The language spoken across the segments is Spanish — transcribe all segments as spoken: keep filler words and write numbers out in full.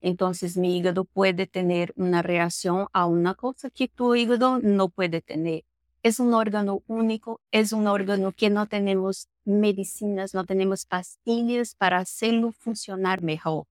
Entonces mi hígado puede tener una reacción a una cosa que tu hígado no puede tener. Es un órgano único, es un órgano que no tenemos medicinas, no tenemos pastillas para hacerlo funcionar mejor.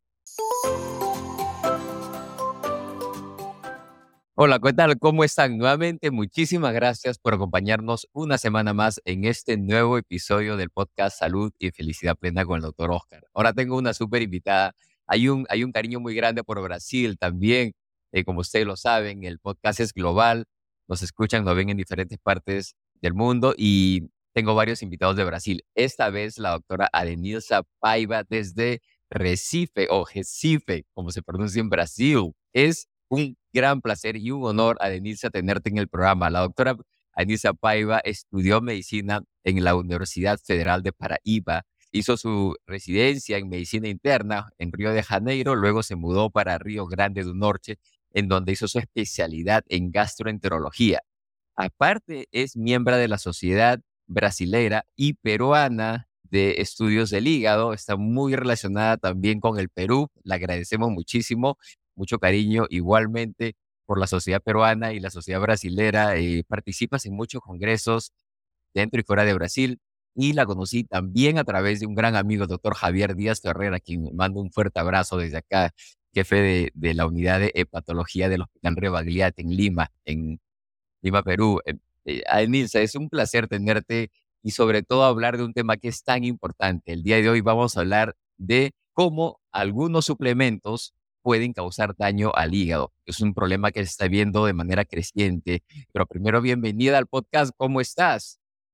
Hola, ¿qué tal? ¿Cómo están? Nuevamente, muchísimas gracias por acompañarnos una semana más en este nuevo episodio del podcast Salud y Felicidad Plena con el doctor Oscar. Ahora tengo una súper invitada. Hay un, hay un cariño muy grande por Brasil también. Eh, como ustedes lo saben, el podcast es global. Nos escuchan, nos ven en diferentes partes del mundo y tengo varios invitados de Brasil. Esta vez la doctora Adenilsa Paiva desde Recife o Recife, como se pronuncia en Brasil. Es un gran placer y un honor, Adenilsa, tenerte en el programa. La doctora Adenilsa Paiva estudió medicina en la Universidad Federal de Paraíba, hizo su residencia en medicina interna en Río de Janeiro, luego se mudó para Río Grande do Norte, en donde hizo su especialidad en gastroenterología. Aparte, es miembro de la Sociedad Brasilera y Peruana de Estudios del Hígado. Está muy relacionada también con el Perú. Le agradecemos muchísimo, mucho cariño igualmente por la Sociedad Peruana y la Sociedad Brasilera. Eh, participas en muchos congresos dentro y fuera de Brasil. Y la conocí también a través de un gran amigo, doctor Javier Díaz Ferrer, a quien mando un fuerte abrazo desde acá, jefe de, de la unidad de hepatología del Hospital Rebagliati en Lima, en Lima, Perú. Eh, eh, Adenilsa, es un placer tenerte y sobre todo hablar de un tema que es tan importante. El día de hoy vamos a hablar de cómo algunos suplementos pueden causar daño al hígado. Es un problema que se está viendo de manera creciente. Pero primero, bienvenida al podcast. ¿Cómo estás?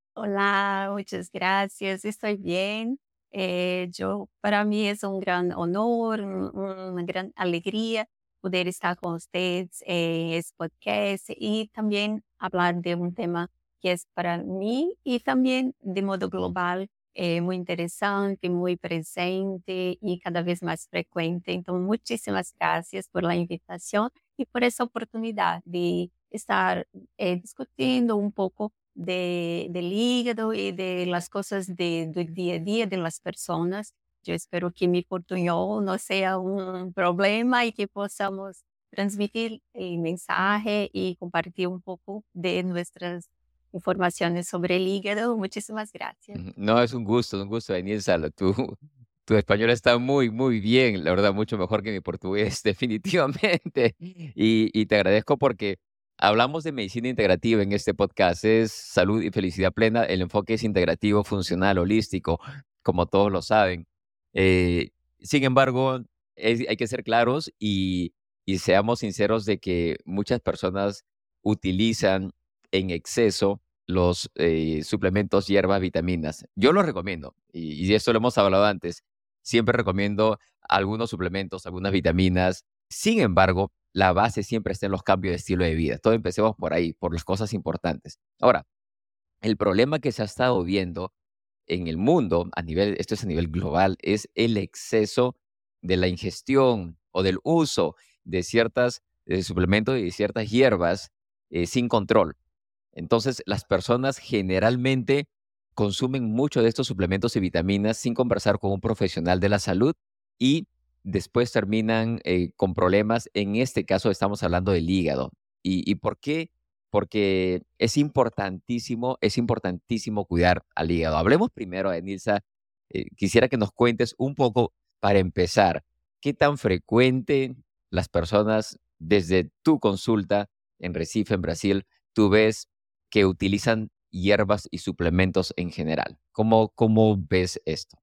Hola, muchas gracias. Estoy bien. Eh, yo, para mí es un gran honor, un- una gran alegría poder estar con ustedes en este podcast y también hablar de un tema que es para mí y también de modo global eh, muy interesante, muy presente y cada vez más frecuente. Entonces, muchísimas gracias por la invitación y por esa oportunidad de estar eh, discutiendo un poco de, del hígado y de las cosas de, del día a día de las personas. Yo espero que mi portuñol no sea un problema y que podamos transmitir el mensaje y compartir un poco de nuestras informaciones sobre el hígado. Muchísimas gracias. Ujú. No, es un gusto, un gusto, Adenilsa. Lo- Tu, tu español está muy, muy bien. La verdad, mucho mejor que mi portugués, definitivamente. Y, y te agradezco porque hablamos de medicina integrativa en este podcast. Es salud y felicidad plena. El enfoque es integrativo, funcional, holístico, como todos lo saben. Eh, Sin embargo, es- hay que ser claros y, y seamos sinceros de que muchas personas utilizan en exceso los eh, suplementos, hierbas, vitaminas. Yo los recomiendo, y, y de esto lo hemos hablado antes. Siempre recomiendo algunos suplementos, algunas vitaminas. Sin embargo, la base siempre está en los cambios de estilo de vida. Todo empecemos por ahí, por las cosas importantes. Ahora, el problema que se ha estado viendo en el mundo, a nivel, esto es a nivel global, es el exceso de la ingestión o del uso de ciertas eh, suplementos y de ciertas hierbas eh, sin control. Entonces, las personas generalmente consumen mucho de estos suplementos y vitaminas sin conversar con un profesional de la salud y después terminan eh, con problemas. En este caso estamos hablando del hígado. ¿Y, y por qué? Porque es importantísimo, es importantísimo cuidar al hígado. Hablemos primero, Enilsa, eh, quisiera que nos cuentes un poco, para empezar, qué tan frecuente las personas desde tu consulta en Recife, en Brasil, tú ves que utilizan hierbas y suplementos en general. ¿Cómo, cómo ves esto?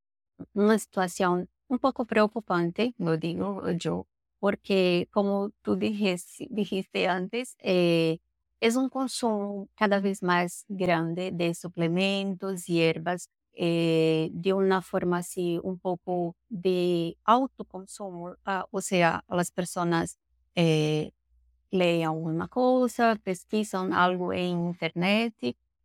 Una situación un poco preocupante, lo digo yo, porque como tú dijiste, dijiste antes, eh, es un consumo cada vez más grande de suplementos, hierbas, eh, de una forma así un poco de autoconsumo, ah, o sea, las personas eh, leem alguma cosa, pesquisan algo en internet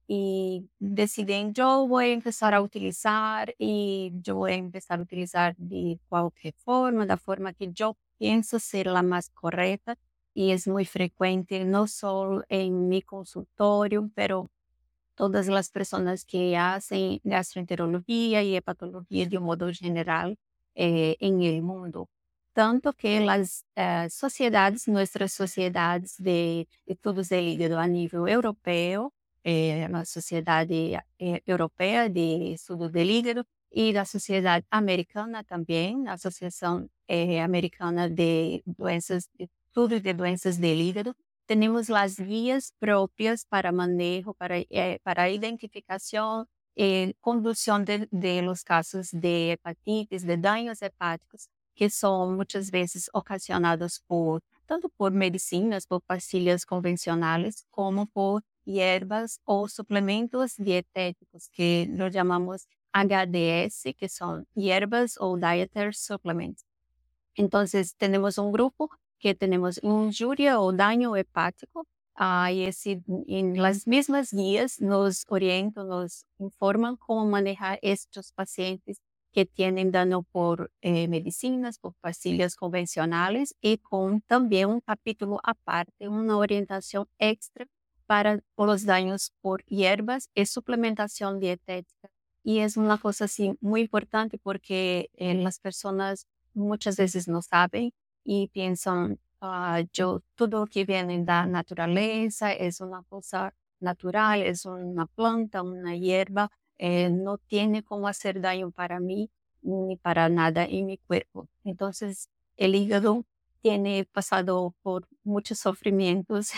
y deciden, yo voy a empezar a utilizar y yo voy a empezar a utilizar de cualquier forma, la forma que yo pienso ser la más correcta. Y es muy frecuente, no solo en mi consultorio, pero todas las personas que hacen gastroenterología y hepatología de un modo general eh, en el mundo. tanto que las eh, sociedades, nuestras sociedades de estudos del hígado a nível europeu, eh, a Sociedade eh, Europeia de Estudo del Hígado e da Sociedade Americana também, a Associação eh, Americana de Doenças, Estudo de Doenças del Hígado, temos as guias próprias para manejo, para, eh, para a identificação e condução de, de los casos de hepatites, de daños hepáticos, que são muitas vezes ocasionados por, tanto por medicinas, por pastilhas convencionais, como por hierbas ou suplementos dietéticos, que nós chamamos H D S, que são hierbas ou dietary supplements. Então, temos um grupo que temos injúria ou dano hepático, ah, e esse, em las mesmas guias nos orientam, nos informam como manejar estes pacientes que têm dano por eh, medicinas, por pastilhas convencionais, e com também um capítulo à parte, uma orientação extra para os danos por hierbas e suplementação dietética. E é uma coisa assim muito importante porque eh, as pessoas muitas vezes não sabem e pensam, ah, eu, tudo que vem da natureza é uma coisa natural, é uma planta, uma hierba, eh, não tem como fazer dano para mim nem para nada em meu corpo. Então, o hígado tem passado por muitos sofrimentos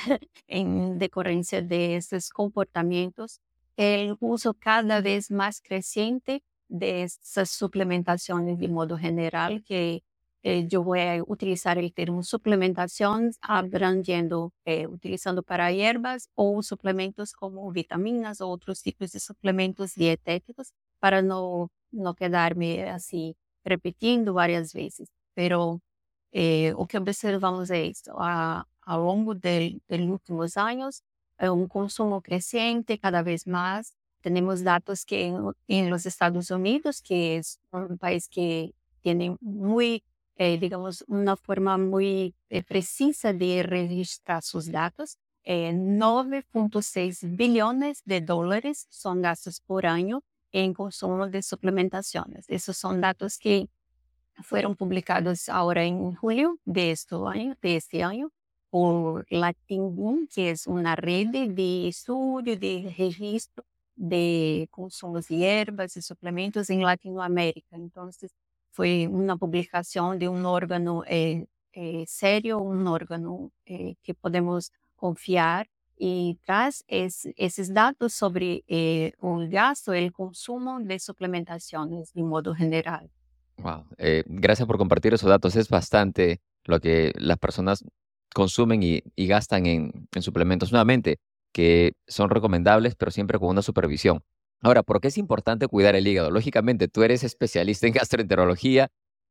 em decorrência desses comportamentos. O uso cada vez mais crescente dessas suplementações de modo geral, que eh, eu vou utilizar o termo suplementação, abrangendo, eh, utilizando para hierbas ou suplementos como vitaminas ou outros tipos de suplementos dietéticos, para não, não quedar-me assim, repetindo várias vezes. Pero eh, o que observamos é isso, a, ao longo dos últimos anos, é um consumo crescente cada vez mais. Temos dados que em, em los Estados Unidos, que é um país que tem muito, eh, digamos, uma forma muito eh, precisa de registrar seus dados, eh, nove vírgula seis bilhões de dólares são gastos por ano em consumo de suplementações. Esses são dados que foram publicados agora em julho de este ano, de este ano por Latinboom, que é uma rede de estudo, de registro de consumos de ervas e suplementos em Latinoamérica. Então, foi uma publicação de um órgão eh, eh, sério, um órgão eh, que podemos confiar e traz esse, esses dados sobre eh, o gasto e o consumo de suplementações de modo geral. Wow. Eh, gracias por compartir esos datos. Es bastante lo que las personas consumen y, y gastan en, en suplementos. Nuevamente, que son recomendables, pero siempre con una supervisión. Ahora, ¿por qué es importante cuidar el hígado? Lógicamente, tú eres especialista en gastroenterología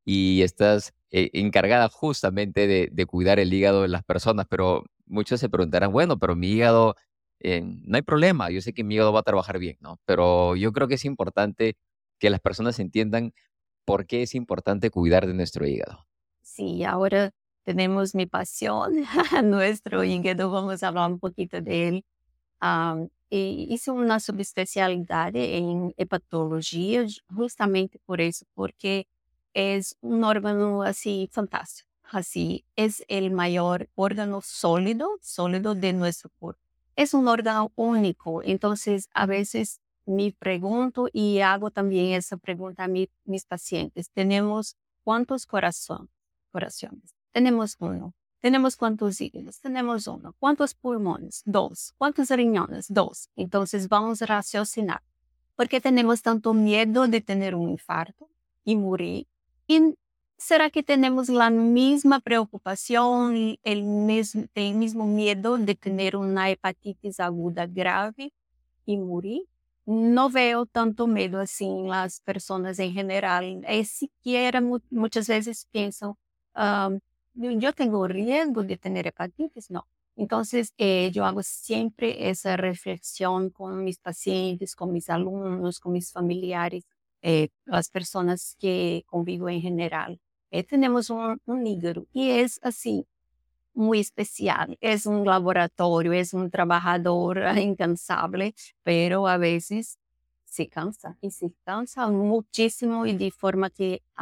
y estás eh, encargada justamente de, de cuidar el hígado de las personas, pero muchos se preguntarán, bueno, pero mi hígado, eh, no hay problema, yo sé que mi hígado va a trabajar bien, ¿no? Pero yo creo que es importante que las personas entiendan por qué es importante cuidar de nuestro hígado. Sí, ahora tenemos mi pasión, nuestro hígado, vamos a hablar un poquito de él. Ah, e hice una subespecialidad en hepatología, justamente por eso, porque es un órgano así fantástico. Así, es el mayor órgano sólido, sólido de nuestro cuerpo. Es un órgano único, entonces a veces me pregunto y hago también esa pregunta a mi- mis pacientes. ¿Tenemos cuántos corazón- corazones? Tenemos uno. ¿Tenemos cuántos hígados? Tenemos uno. ¿Cuántos pulmones? Dos. ¿Cuántos riñones? Dos. Entonces vamos a raciocinar. ¿Por qué tenemos tanto miedo de tener un infarto y morir? ¿Y será que tenemos la misma preocupación, y el mismo, el mismo miedo de tener una hepatitis aguda grave y morir? No veo tanto miedo así en las personas en general. Es siquiera mu- muchas veces piensan, ah, yo yo tengo riesgo de tener hepatitis, no. Entonces, eh, yo hago siempre esa reflexión con mis pacientes, con mis alumnos, con mis familiares, eh, las personas que convivo en general. Eh, tenemos un, un hígado y es así, muy especial. Es un laboratorio, es un trabajador incansable, pero a veces se cansa y se cansa muchísimo y de forma que ah,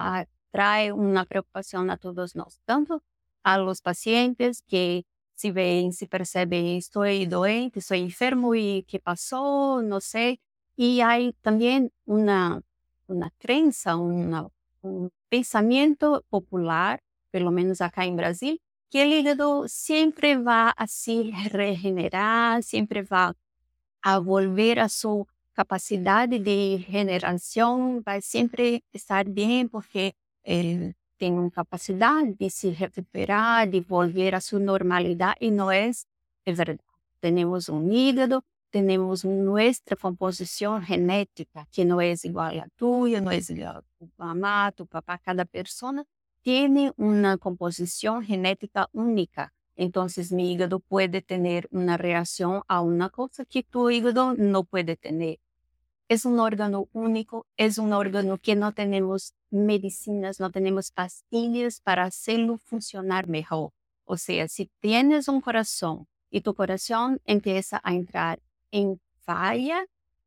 trae una preocupación a todos nosotros, tanto a los pacientes que se ven, se perceben, estoy doente, estoy enfermo y qué pasó, no sé. Y hay también una, una creencia, una, un pensamiento popular, por lo menos acá en Brasil, que el hígado siempre va a se regenerar, siempre va a volver a su capacidad de generación, va siempre estar bien porque él tiene una capacidad de se recuperar, de volver a su normalidad y no es, es verdad. Tenemos un hígado, tenemos nuestra composición genética, que no es igual a tuya, no es igual a tu mamá, tu papá, cada persona tiene una composición genética única. Entonces mi hígado puede tener una reacción a una cosa que tu hígado no puede tener. Es un órgano único, es un órgano que no tenemos medicinas, no tenemos pastillas para hacerlo funcionar mejor. O sea, si tienes un corazón y tu corazón empieza a entrar en falla,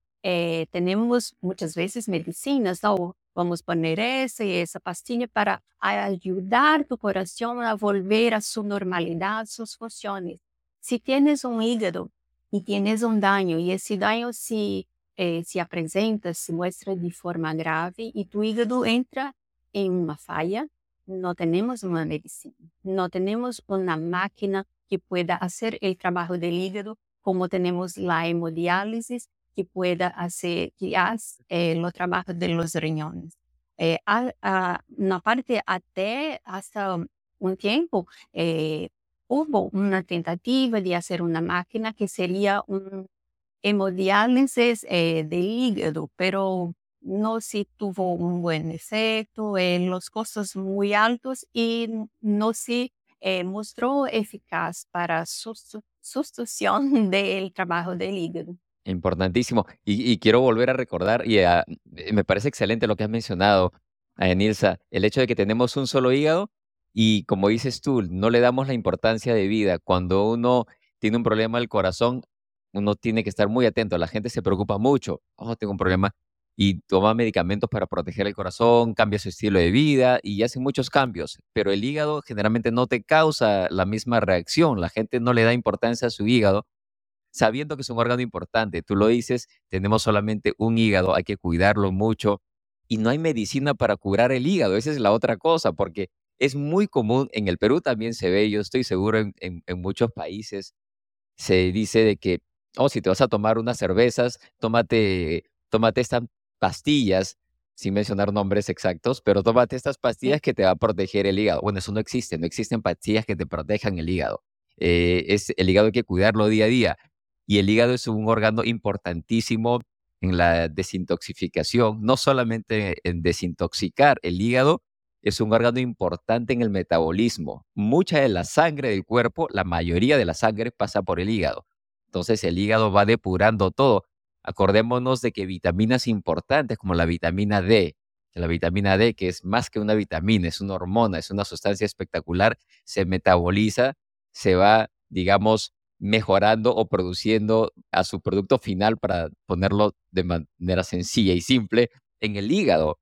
eh, tenemos muchas veces medicinas, ¿no? Vamos a poner esa y esa pastilla para ayudar tu corazón a volver a su normalidad, sus funciones. Si tienes un hígado y tienes un daño y ese daño se, eh, se presenta, se muestra de forma grave y tu hígado entra en una falla, no tenemos una medicina, no tenemos una máquina que pueda hacer el trabajo del hígado como tenemos la hemodiálisis que pueda hacer, que hace eh, los trabajos de los riñones. Eh, a, a- una parte até hasta un tiempo eh, hubo una tentativa de hacer una máquina que sería un hemodiálisis eh, del hígado, pero no se tuvo un buen efecto, eh, los costos muy altos y no se eh, mostró eficaz para sustu- sustitución del trabajo del hígado. Importantísimo. Y, y quiero volver a recordar, y a- eh, me parece excelente lo que has mencionado, eh, Nilsa, el hecho de que tenemos un solo hígado y como dices tú, no le damos la importancia de vida. Cuando uno tiene un problema del corazón, uno tiene que estar muy atento. La gente se preocupa mucho. Oh, tengo un problema. Y toma medicamentos para proteger el corazón, cambia su estilo de vida y hace muchos cambios. Pero el hígado generalmente no te causa la misma reacción. La gente no le da importancia a su hígado sabiendo que es un órgano importante. Tú lo dices, tenemos solamente un hígado, hay que cuidarlo mucho y no hay medicina para curar el hígado. Esa es la otra cosa, porque es muy común, en el Perú también se ve, yo estoy seguro en, en- en muchos países, se dice de que, oh, si te vas a tomar unas cervezas, tómate, tómate estas pastillas, sin mencionar nombres exactos, pero tómate estas pastillas que te va a proteger el hígado. Bueno, eso no existe, no existen pastillas que te protejan el hígado. Eh, es, el hígado hay que cuidarlo día a día. Y el hígado es un órgano importantísimo en la desintoxicación, no solamente en desintoxicar el hígado, es un órgano importante en el metabolismo. Mucha de la sangre del cuerpo, la mayoría de la sangre pasa por el hígado. Entonces el hígado va depurando todo. Acordémonos de que vitaminas importantes como la vitamina D, que la vitamina D, que es más que una vitamina, es una hormona, es una sustancia espectacular, se metaboliza, se va, digamos, mejorando o produciendo a su producto final, para ponerlo de manera sencilla y simple, en el hígado.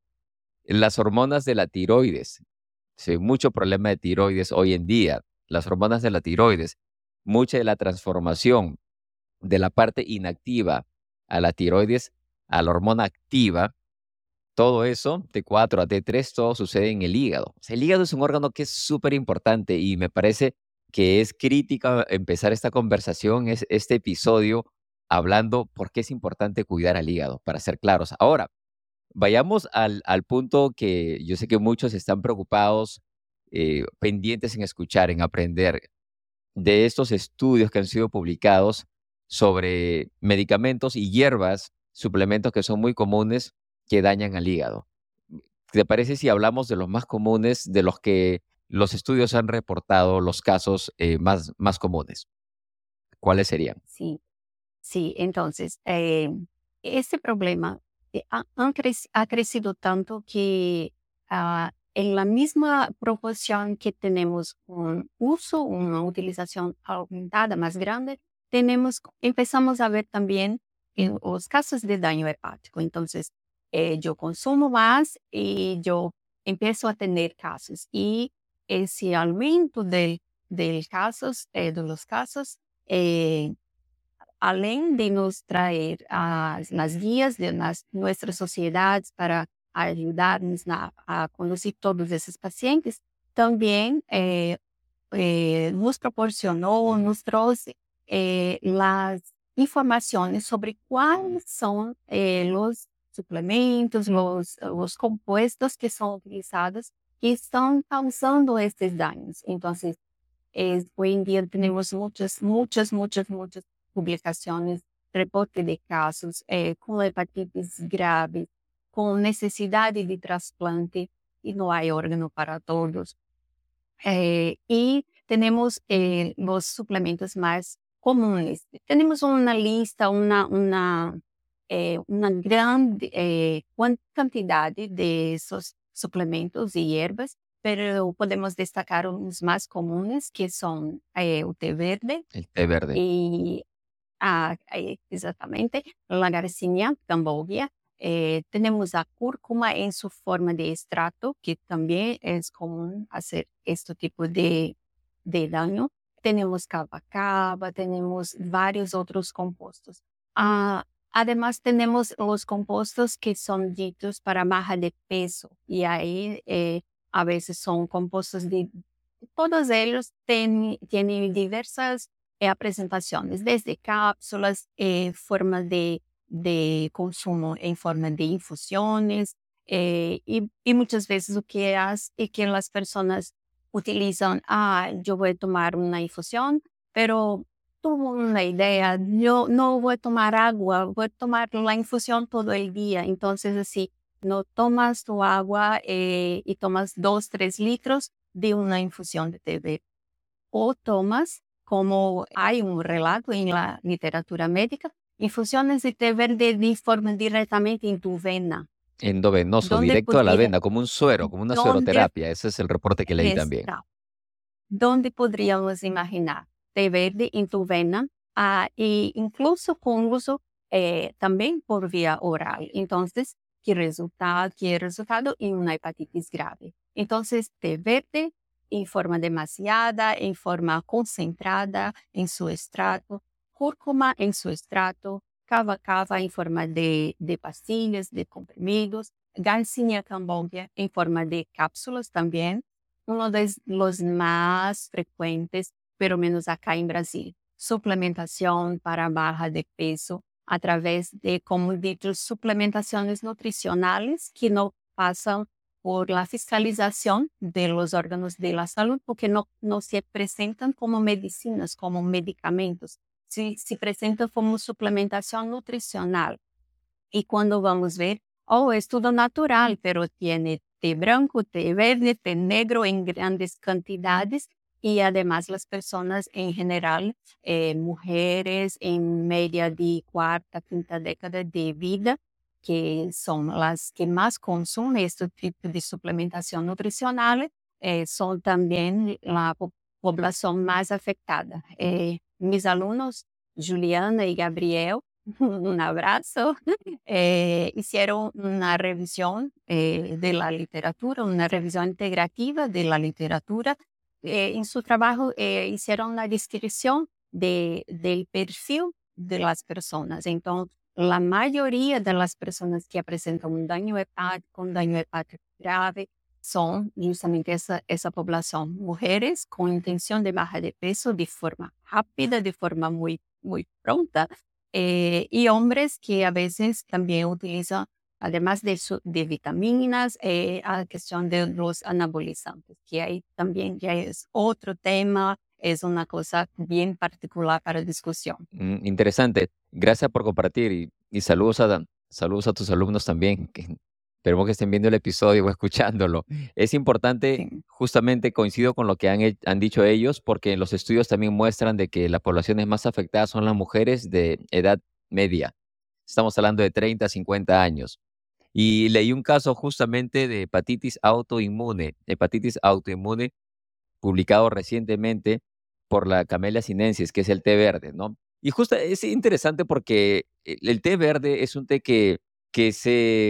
Las hormonas de la tiroides, sí, mucho problema de tiroides hoy en día. Las hormonas de la tiroides, mucha de la transformación de la parte inactiva a la tiroides, a la hormona activa, todo eso, T cuatro a T tres, todo sucede en el hígado. O sea, el hígado es un órgano que es súper importante y me parece que es crítica empezar esta conversación, es, este episodio, hablando por qué es importante cuidar al hígado, para ser claros. Ahora, vayamos al, al punto que yo sé que muchos están preocupados, eh, pendientes en escuchar, en aprender de estos estudios que han sido publicados sobre medicamentos y hierbas, suplementos que son muy comunes que dañan al hígado. ¿Te parece si hablamos de los más comunes, de los que los estudios han reportado, los casos eh, más, más comunes? ¿Cuáles serían? Sí. Sí, entonces, eh, este problema eh, ha, han crec- ha crecido tanto que ah, en la misma proporción que tenemos un uso, una utilización aumentada más grande, tenemos, empezamos a ver también en los casos de daño hepático. Entonces, eh, yo consumo más y yo empiezo a tener casos. Y ese aumento del, del casos, eh, de los casos, eh, além de nos traer as, las guías de las, nuestras sociedades para ayudarnos na- a conducir todos esses pacientes, também eh, eh, nos proporcionou, nos trouxe eh, las informações sobre quais são eh, os suplementos, os, os compuestos que são utilizados que estão causando estes danos. Então, eh, hoy en día tenemos muchas, muchas, muchas, muchas publicaciones, reporte de casos eh, con hepatitis grave, con necesidad de trasplante y no hay órgano para todos. Eh, y tenemos eh, los suplementos más comunes. Tenemos una lista, una, una, eh, una gran eh, cuan- cantidad de esos suplementos y hierbas, pero podemos destacar unos más comunes que son eh, el té verde El té verde. y ah, eh, exactamente la garcinia cambogia. Eh, tenemos la cúrcuma en su forma de extracto, que también es común hacer este tipo de, de daño. Tenemos cava cava, tenemos varios otros compuestos. Ah, además, tenemos los compuestos que son ditos para baja de peso, y ahí eh, a veces son compuestos de... Todos ellos ten- tienen diversas eh, presentaciones, desde cápsulas, eh, formas de, de consumo en forma de infusiones, eh, y, y muchas veces lo que hace es que las personas utilizan, ah, yo voy a tomar una infusión, pero tuvo una idea, yo no voy a tomar agua, voy a tomar la infusión todo el día. Entonces, así, no tomas tu agua eh, y tomas dos, tres litros de una infusión de té verde. O tomas, como hay un relato en la literatura médica, infusiones de té verde de forma directamente en tu vena, Endovenoso, donde directo a la pudiera, vena, como un suero, como una donde sueroterapia. Ese es el reporte que leí también. está, donde podríamos imaginar té verde en tu vena, ah, e incluso con uso eh, también por vía oral. Entonces, ¿qué resultado? ¿Qué resultado? En una hepatitis grave. Entonces, té verde en forma demasiada, en forma concentrada en su extracto, cúrcuma en su extracto, cava cava en forma de, de pastillas, de comprimidos, Garcinia cambogia en forma de cápsulas también, uno de los más frecuentes, pero menos acá en Brasil. Suplementación para baja de peso a través de, como dicho, suplementaciones nutricionales que no pasan por la fiscalización de los órganos de la salud, porque no, no se presentan como medicinas, como medicamentos, se, se presentan como suplementación nutricional. Y cuando vamos a ver, oh, es todo natural, pero tiene té blanco, té verde, té negro en grandes cantidades, y además las personas en general, eh, mujeres en media de cuarta, quinta década de vida, que son las que más consumen este tipo de suplementación nutricional, eh, son también la po- población más afectada. Eh, mis alumnos, Juliana y Gabriel, un abrazo, eh, hicieron una revisión eh, de la literatura, una revisión integrativa de la literatura. Eh, en su trabajo eh, hicieron una descripción de, del perfil de las personas. Entonces, la mayoría de las personas que presentan un daño hepático, un daño hepático grave, son justamente esa, esa población. Mujeres con intención de bajar de peso de forma rápida, de forma muy, muy pronta, eh, y hombres que a veces también utilizan, además de, su- de vitaminas, eh, a cuestión de los anabolizantes, que ahí también ya es otro tema, es una cosa bien particular para discusión. Mm, interesante. Gracias por compartir y, y saludos a, saludos a tus alumnos también, que esperemos que estén viendo el episodio o escuchándolo. Es importante, Sí. justamente coincido con lo que han, he- han dicho ellos, porque los estudios también muestran de que las poblaciones más afectadas son las mujeres de edad media. Estamos hablando de treinta a cincuenta años. Y leí un caso justamente de hepatitis autoinmune, hepatitis autoinmune publicado recientemente por la Camellia sinensis, que es el té verde, ¿no? Y justo es interesante porque el, el té verde es un té que, que se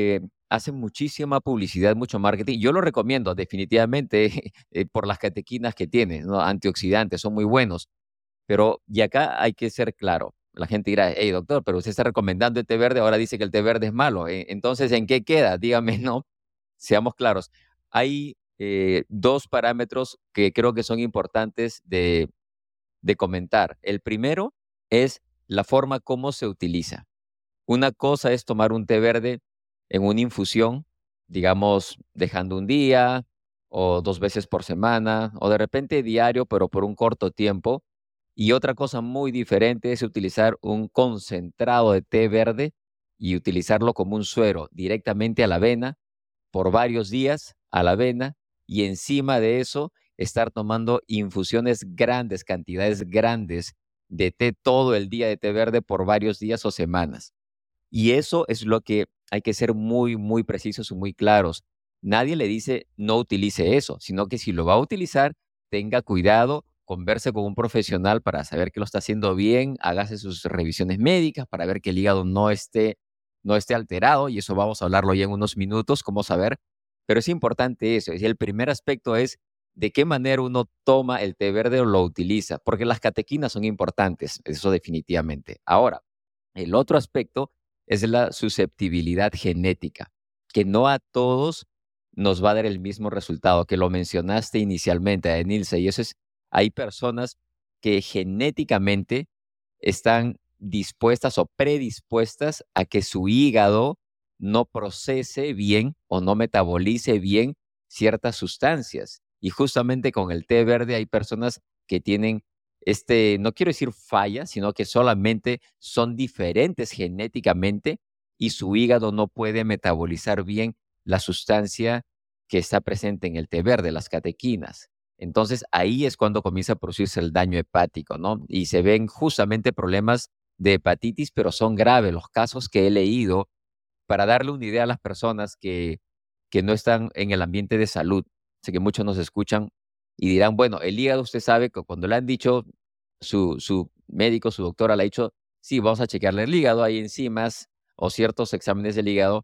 hacen muchísima publicidad, mucho marketing. Yo lo recomiendo definitivamente eh, por las catequinas que tiene, ¿no? Antioxidantes, son muy buenos. Pero, y acá hay que ser claro. La gente dirá, hey, doctor, pero usted está recomendando el té verde, ahora dice que el té verde es malo. Eh, Entonces, ¿en qué queda? Dígame, no. Seamos claros. Hay eh, dos parámetros que creo que son importantes de, de comentar. El primero es la forma como se utiliza. Una cosa es tomar un té verde en una infusión, digamos, dejando un día o dos veces por semana, o de repente diario, pero por un corto tiempo. Y otra cosa muy diferente es utilizar un concentrado de té verde y utilizarlo como un suero directamente a la avena por varios días a la avena, y encima de eso estar tomando infusiones grandes, cantidades grandes de té todo el día de té verde por varios días o semanas. Y eso es lo que hay que ser muy, muy precisos y muy claros. Nadie le dice no utilice eso, sino que si lo va a utilizar, tenga cuidado, converse con un profesional para saber que lo está haciendo bien, hágase sus revisiones médicas para ver que el hígado no esté, no esté alterado, y eso vamos a hablarlo ya en unos minutos, cómo saber. Pero es importante eso. Y el primer aspecto es de qué manera uno toma el té verde o lo utiliza, porque las catequinas son importantes, eso definitivamente. Ahora, el otro aspecto es la susceptibilidad genética, que no a todos nos va a dar el mismo resultado, que lo mencionaste inicialmente, Denilce, y eso es, hay personas que genéticamente están dispuestas o predispuestas a que su hígado no procese bien o no metabolice bien ciertas sustancias. Y justamente con el té verde hay personas que tienen este, no quiero decir falla, sino que solamente son diferentes genéticamente y su hígado no puede metabolizar bien la sustancia que está presente en el té verde, las catequinas. Entonces ahí es cuando comienza a producirse el daño hepático, ¿no? Y se ven justamente problemas de hepatitis, pero son graves los casos que he leído para darle una idea a las personas que, que no están en el ambiente de salud. Sé que muchos nos escuchan y dirán, bueno, el hígado, usted sabe que cuando le han dicho, su, su médico, su doctora le ha dicho, sí, vamos a chequearle el hígado, hay enzimas o ciertos exámenes del hígado.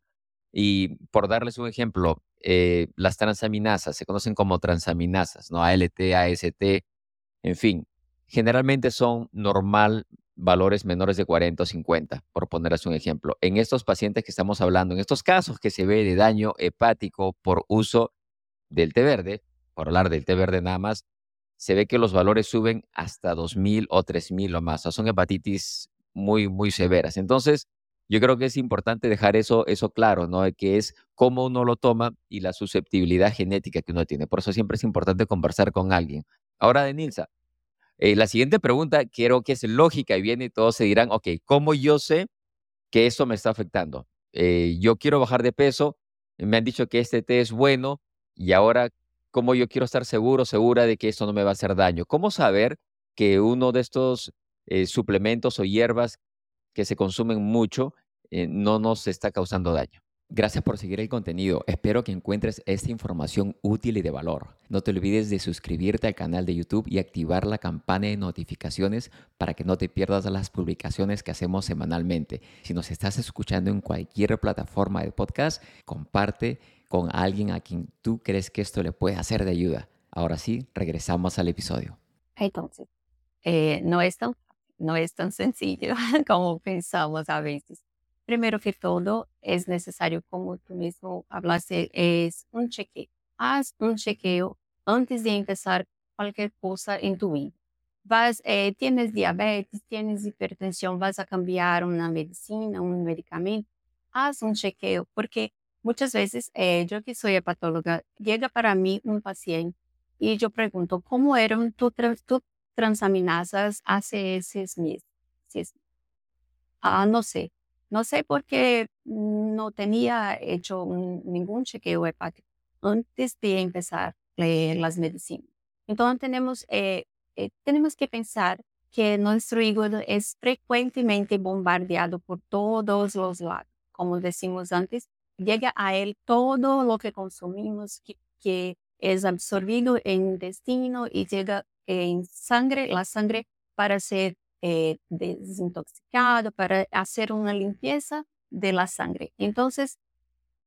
Y por darles un ejemplo, eh, las transaminasas se conocen como transaminasas, ¿no? A L T, A S T, en fin, generalmente son normal valores menores de cuarenta o cincuenta, por ponerles un ejemplo. En estos pacientes que estamos hablando, en estos casos que se ve de daño hepático por uso del té verde, por hablar del té verde nada más, se ve que los valores suben hasta dos mil o tres mil o más. O sea, son hepatitis muy, muy severas. Entonces, yo creo que es importante dejar eso, eso claro, ¿no? De que es cómo uno lo toma y la susceptibilidad genética que uno tiene. Por eso siempre es importante conversar con alguien. Ahora, Denilza, eh, la siguiente pregunta quiero que es lógica y viene y todos se dirán, ok, ¿cómo yo sé que eso me está afectando? Eh, yo quiero bajar de peso, me han dicho que este té es bueno y ahora, ¿cómo yo quiero estar seguro, segura de que esto no me va a hacer daño? ¿Cómo saber que uno de estos eh, suplementos o hierbas que se consumen mucho eh, no nos está causando daño? Gracias por seguir el contenido. Espero que encuentres esta información útil y de valor. No te olvides de suscribirte al canal de YouTube y activar la campana de notificaciones para que no te pierdas las publicaciones que hacemos semanalmente. Si nos estás escuchando en cualquier plataforma de podcast, comparte con alguien a quien tú crees que esto le puede hacer de ayuda. Ahora sí, regresamos al episodio. Entonces, eh, no es tan, no es tan sencillo como pensamos a veces. Primero que todo, es necesario, como tú mismo hablaste, es un chequeo. Haz un chequeo antes de empezar cualquier cosa en tu vida. Vas, eh, tienes diabetes, tienes hipertensión, vas a cambiar una medicina, un medicamento. Haz un chequeo, porque muchas veces, eh, yo que soy hepatóloga, llega para mí un paciente y yo pregunto, ¿cómo eran tus tu transaminasas hace seis meses? Seis- Ah, no sé. No sé porque no tenía hecho un- ningún chequeo hepático antes de empezar eh, las medicinas. Entonces tenemos, eh, eh, tenemos que pensar que nuestro hígado es frecuentemente bombardeado por todos los lados. Como decimos antes, llega a él todo lo que consumimos que, que es absorbido en el intestino y llega en sangre, la sangre para ser eh, desintoxicado, para hacer una limpieza de la sangre. Entonces,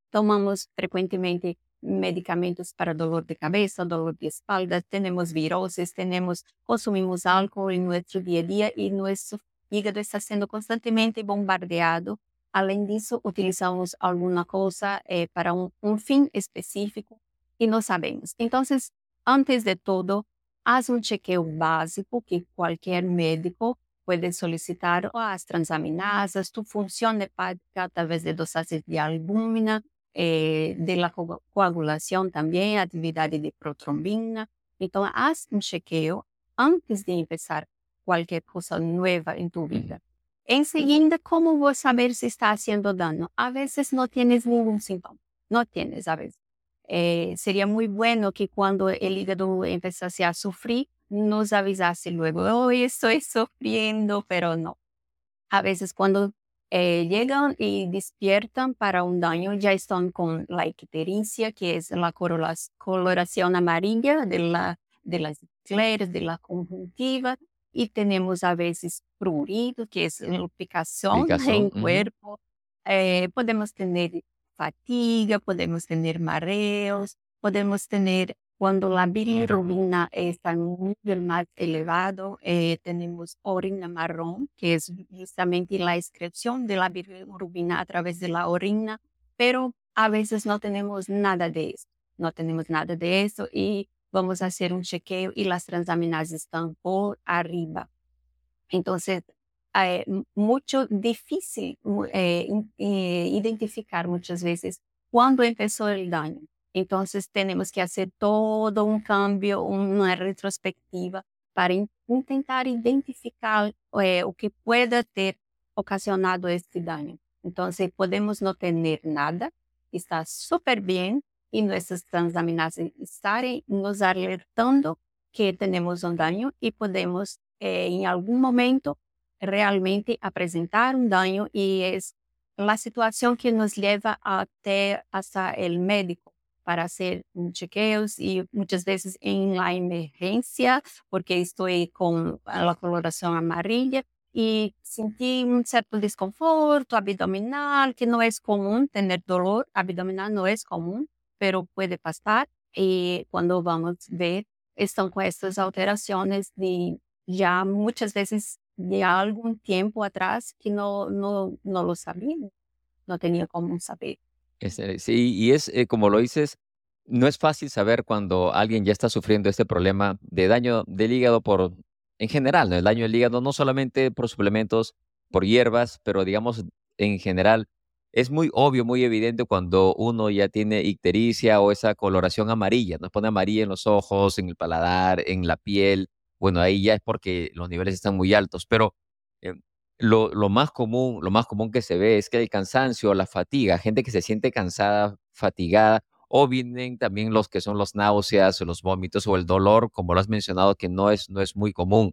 tomamos frecuentemente medicamentos para dolor de cabeza, dolor de espalda, tenemos viroses, tenemos, consumimos álcool en nuestro día a día y nuestro hígado está siendo constantemente bombardeado. Além disso, utilizamos alguma coisa eh, para um, um fim específico e não sabemos. Então, antes de tudo, haz um chequeo básico que qualquer médico pode solicitar as transaminasas, tu função hepática através de dosagens de albúmina, eh, de la co- coagulação também, atividade de protrombina. Então, haz um chequeo antes de começar qualquer coisa nova em tu vida. En seguida, ¿cómo vos saber si está haciendo daño? A veces no tienes ningún síntoma, no tienes a veces. Eh, sería muy bueno que cuando el hígado empezase a sufrir, nos avisase luego, hoy estoy sufriendo, pero no. A veces cuando eh, llegan y despiertan para un daño, ya están con la ictericia, que es la corolas- coloración amarilla de, la, de las escleras, de la conjuntiva, y tenemos a veces prurido, que es la picazón Picazón. en Ujú. cuerpo. Eh, podemos tener fatiga, podemos tener mareos, podemos tener cuando la bilirrubina está en un nivel más elevado, eh, tenemos orina marrón, que es justamente la excreción de la bilirrubina a través de la orina, pero a veces no tenemos nada de eso, no tenemos nada de eso y vamos a hacer un chequeo y las transaminasas están por arriba. Entonces, eh, m- mucho difícil mu- eh, in- eh, identificar muchas veces cuándo empezó el daño. Entonces, tenemos que hacer todo un cambio, una retrospectiva para in- intentar identificar eh, o que pueda ter ocasionado este daño. Entonces, podemos no tener nada, está súper bien y nuestras transaminasas estarem nos alertando que tenemos un daño y podemos eh, en algún momento realmente apresentar un daño y es la situación que nos lleva até hasta el médico para hacer un chequeos y muchas veces en la emergencia porque estoy con la coloración amarilla y sentí un cierto desconforto abdominal que no es común tener dolor abdominal, no es común, pero puede pasar y cuando vamos a ver estão com essas alterações de já muitas vezes de algum tempo atrás que não não não lo sabíamos, não tinha como saber. Este, sí, y es, eh, como lo dices, no es fácil saber cuando alguien ya está sufriendo este problema de daño del hígado por, en general, ¿no? El daño del hígado no solamente por suplementos, por hierbas, pero digamos en general, es muy obvio, muy evidente cuando uno ya tiene ictericia o esa coloración amarilla, nos pone amarilla en los ojos, en el paladar, en la piel. Bueno, ahí ya es porque los niveles están muy altos, pero eh, lo lo más común lo más común que se ve es que el cansancio, la fatiga, gente que se siente cansada, fatigada, o vienen también los que son los náuseas, o los vómitos, o el dolor, como lo has mencionado, que no es no es muy común.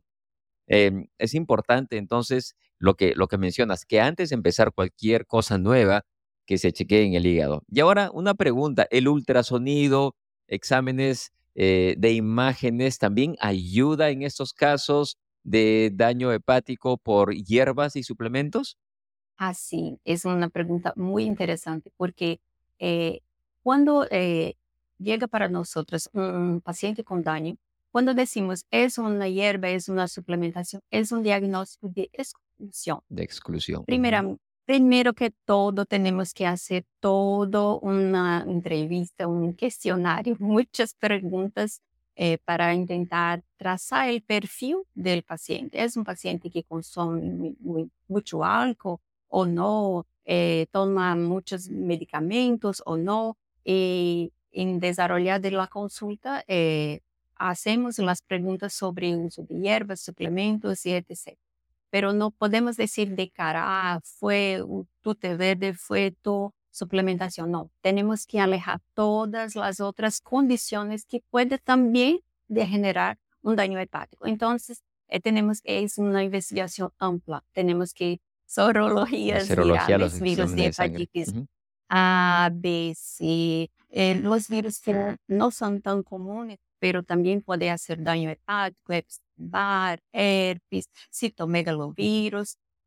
Em, es importante, entonces, lo que lo que mencionas, que antes de empezar cualquier cosa nueva, que se chequee en el hígado. Y ahora una pregunta, ¿el ultrasonido, exámenes, eh, de imágenes también ayuda en estos casos de daño hepático por hierbas y suplementos? Ah, sí, es una pregunta muy interesante porque eh, cuando eh, llega para nosotros un paciente con daño, cuando decimos es una hierba, es una suplementación, es un diagnóstico de exclusión. De exclusión. Ujú. Primera, primero que todo, tenemos que hacer todo una entrevista, un cuestionario, muchas preguntas eh, para intentar trazar el perfil del paciente. ¿Es un paciente que consume mu- mu- mucho alcohol o no? Eh, ¿Toma muchos medicamentos o no? Y en desarrollar de la consulta, eh, hacemos las preguntas sobre uso de hierbas, suplementos y etcétera, pero no podemos decir de cara, ah, fue u- tu té verde, fue tu suplementación. No, tenemos que alejar todas las otras condiciones que pueden también degenerar un daño hepático. Entonces, eh, tenemos, es una investigación amplia. Tenemos que La sorologías serología, los virales, virus exámenes de de sangre. hepatitis Ujú. A, B, C, eh, los virus que no no son tan comunes, pero también puede hacer daño hepático, Epstein-Barr, herpes, citomegalovirus.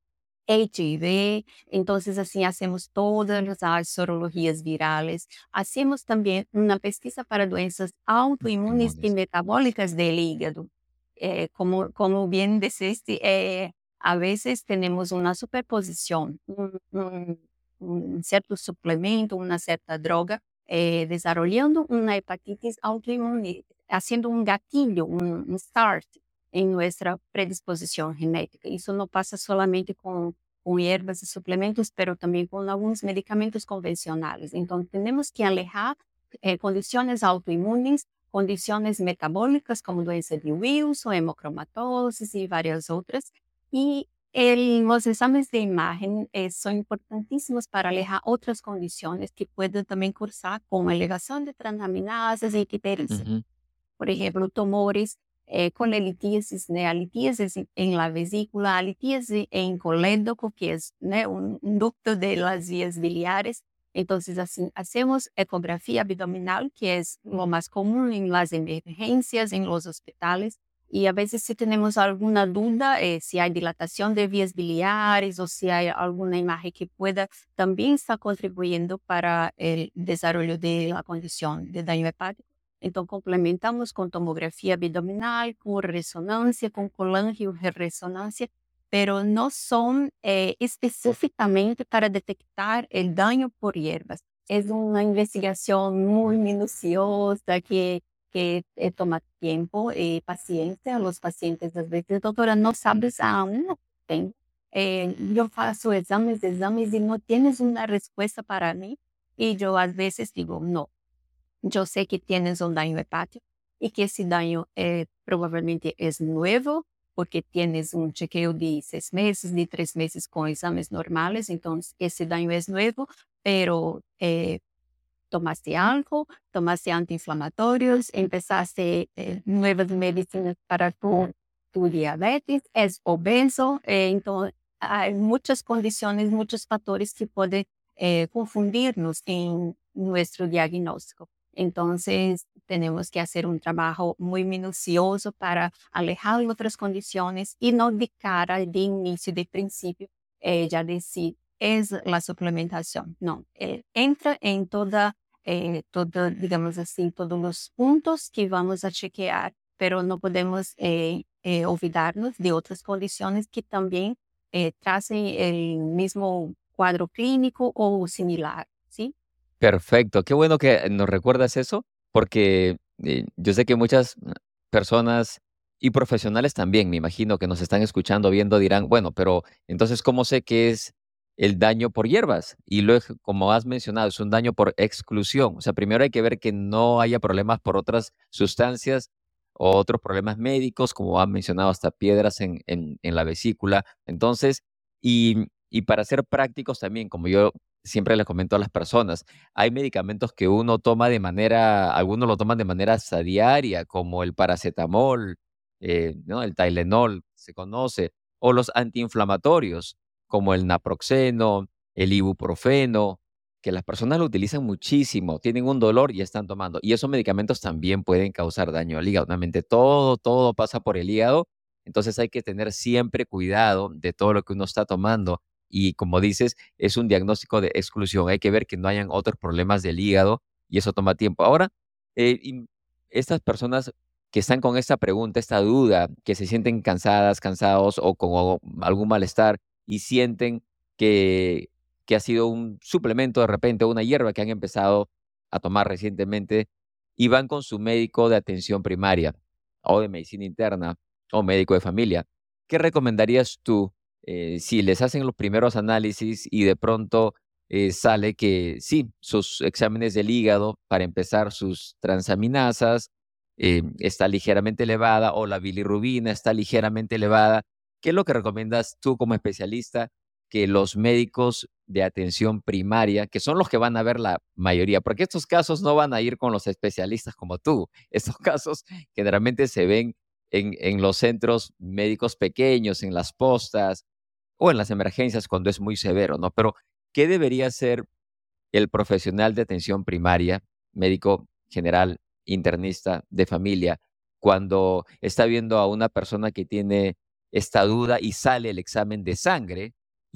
H I V. Entonces, así hacemos todas las sorologías virales. Hacemos también una pesquisa para doenças autoinmunes y Inmunes. metabólicas del hígado. Eh, como, como bien deciste, eh, a veces tenemos una superposición, un, un- un cierto suplemento, una cierta droga, eh, desarrollando una hepatitis autoinmune, haciendo un gatillo, un, un start en nuestra predisposición genética. Eso no pasa solamente con, con hierbas y suplementos, pero también con algunos medicamentos convencionales. Entonces, tenemos que alejar eh, condiciones autoinmunes, condiciones metabólicas como doença de Wilson, hemocromatosis y varias otras. Y el- los exámenes de imagen eh, son importantísimos para alejar otras condiciones que pueden también cursar con elevación de transaminasas y ictericia. Ujú. Por ejemplo, tumores eh, con la litíasis, né, a litíasis en en la vesícula, a litíasis en colédoco, que es né, un, un ducto de las vías biliares. Entonces, así, hacemos ecografía abdominal, que es lo más común en las emergencias, en los hospitales. Y a veces si tenemos alguna duda, eh, si hay dilatación de vías biliares o si hay alguna imagen que pueda también estar contribuyendo para el desarrollo de la condición de daño hepático, então, complementamos com tomografia abdominal, com ressonância, com colangio-ressonância, pero não são eh, especificamente para detectar o dano por hierbas. É uma investigação muito minuciosa que, que eh, toma tempo e paciência. Os pacientes, às vezes, doutora, não sabes aonde não tem. Eh, eu faço exames, exames e não tienes uma resposta para mim. E eu, às vezes, digo, não. Yo sé que tienes un daño hepático y que ese daño eh, probablemente es nuevo porque tienes un chequeo de seis meses, de tres meses con exámenes normales, entonces ese daño es nuevo, pero eh, tomaste algo, tomaste antiinflamatorios, empezaste eh, nuevas medicinas para tu, tu diabetes, es obeso, eh, entonces hay muchas condiciones, muchos factores que pueden eh, confundirnos en nuestro diagnóstico. Entonces, tenemos que hacer un trabajo muy minucioso para alejar otras condiciones y no de cara, de inicio, de principio, eh, ya decir, es la suplementación. No, eh, entra en toda, eh, todo, digamos así, todos los puntos que vamos a chequear, pero no podemos eh, eh, olvidarnos de otras condiciones que también eh, tracen el mismo cuadro clínico o similar, ¿sí? Perfecto, qué bueno que nos recuerdas eso, porque eh, yo sé que muchas mm, personas y profesionales también, me imagino que nos están escuchando, viendo, dirán, bueno, pero entonces, ¿cómo sé qué es el daño por hierbas? Y luego, como has mencionado, es un daño por exclusión. O sea, primero hay que ver que no haya problemas por otras sustancias o otros problemas médicos, como has mencionado, hasta piedras en, en, en la vesícula. Entonces, y, y para ser prácticos también, como yo siempre les comento a las personas, hay medicamentos que uno toma de manera, algunos lo toman de manera hasta diaria, como el paracetamol, eh, ¿no? El Tylenol, se conoce, o los antiinflamatorios, como el naproxeno, el ibuprofeno, que las personas lo utilizan muchísimo, tienen un dolor y están tomando. Y esos medicamentos también pueden causar daño al hígado. Obviamente todo, todo pasa por el hígado, entonces hay que tener siempre cuidado de todo lo que uno está tomando. Y como dices, es un diagnóstico de exclusión. Hay que ver que no hayan otros problemas del hígado y eso toma tiempo. Ahora, eh, y estas personas que están con esta pregunta, esta duda, que se sienten cansadas, cansados o con o- algún malestar y sienten que, que ha sido un suplemento de repente, una hierba que han empezado a tomar recientemente y van con su médico de atención primaria o de medicina interna o médico de familia. ¿Qué recomendarías tú? Eh, si les hacen los primeros análisis y de pronto eh, sale que sí, sus exámenes del hígado, para empezar, sus transaminasas eh, está ligeramente elevada o la bilirrubina está ligeramente elevada. ¿Qué es lo que recomiendas tú como especialista que los médicos de atención primaria, que son los que van a ver la mayoría, porque estos casos no van a ir con los especialistas como tú, estos casos generalmente se ven en, en los centros médicos pequeños, en las postas, o en las emergencias cuando es muy severo, ¿no? Pero, ¿qué debería hacer el profesional de atención primaria, médico general, internista de familia, cuando está viendo a una persona que tiene esta duda y sale el examen de sangre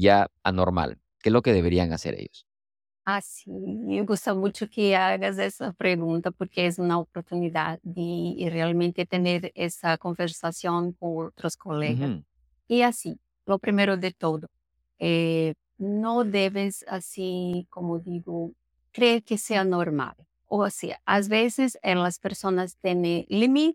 ya anormal. ¿Qué es lo que deberían hacer ellos? Ah, sim, me gusta mucho que hagas esa pregunta porque es una oportunidad de realmente tener esa conversación con otros colegas. Ujú, Y así, lo primero de todo, eh, no debes así, como digo, creer que sea normal. O sea, a veces eh, las personas tienen límite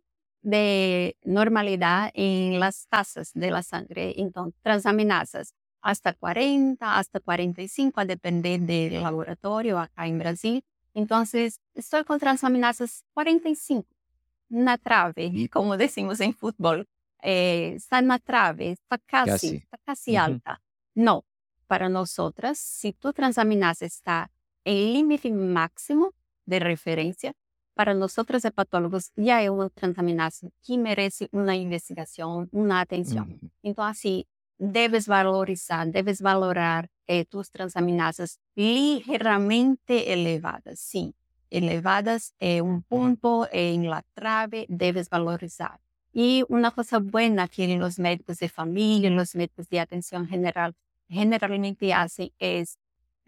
de normalidad en las tasas de la sangre, entonces transaminasas hasta cuarenta, hasta cuarenta y cinco, a depender del laboratorio acá en Brasil. Entonces, estoy con transaminasas cuarenta y cinco na trave, como decimos en fútbol. Eh, está na trave, está casi, casi. está casi Ujú, alta. No, para nosotras, si tu transaminasa está en límite máximo de referencia, para nosotros hepatólogos ya es una transaminasa que merece una investigación, una atención. ujú, Entonces, así, debes valorizar, debes valorar eh, tus transaminasas ligeramente elevadas, sim, elevadas, é um ponto em la trave, debes valorizar. Y una cosa buena que los médicos de familia, los médicos de atención general generalmente hacen es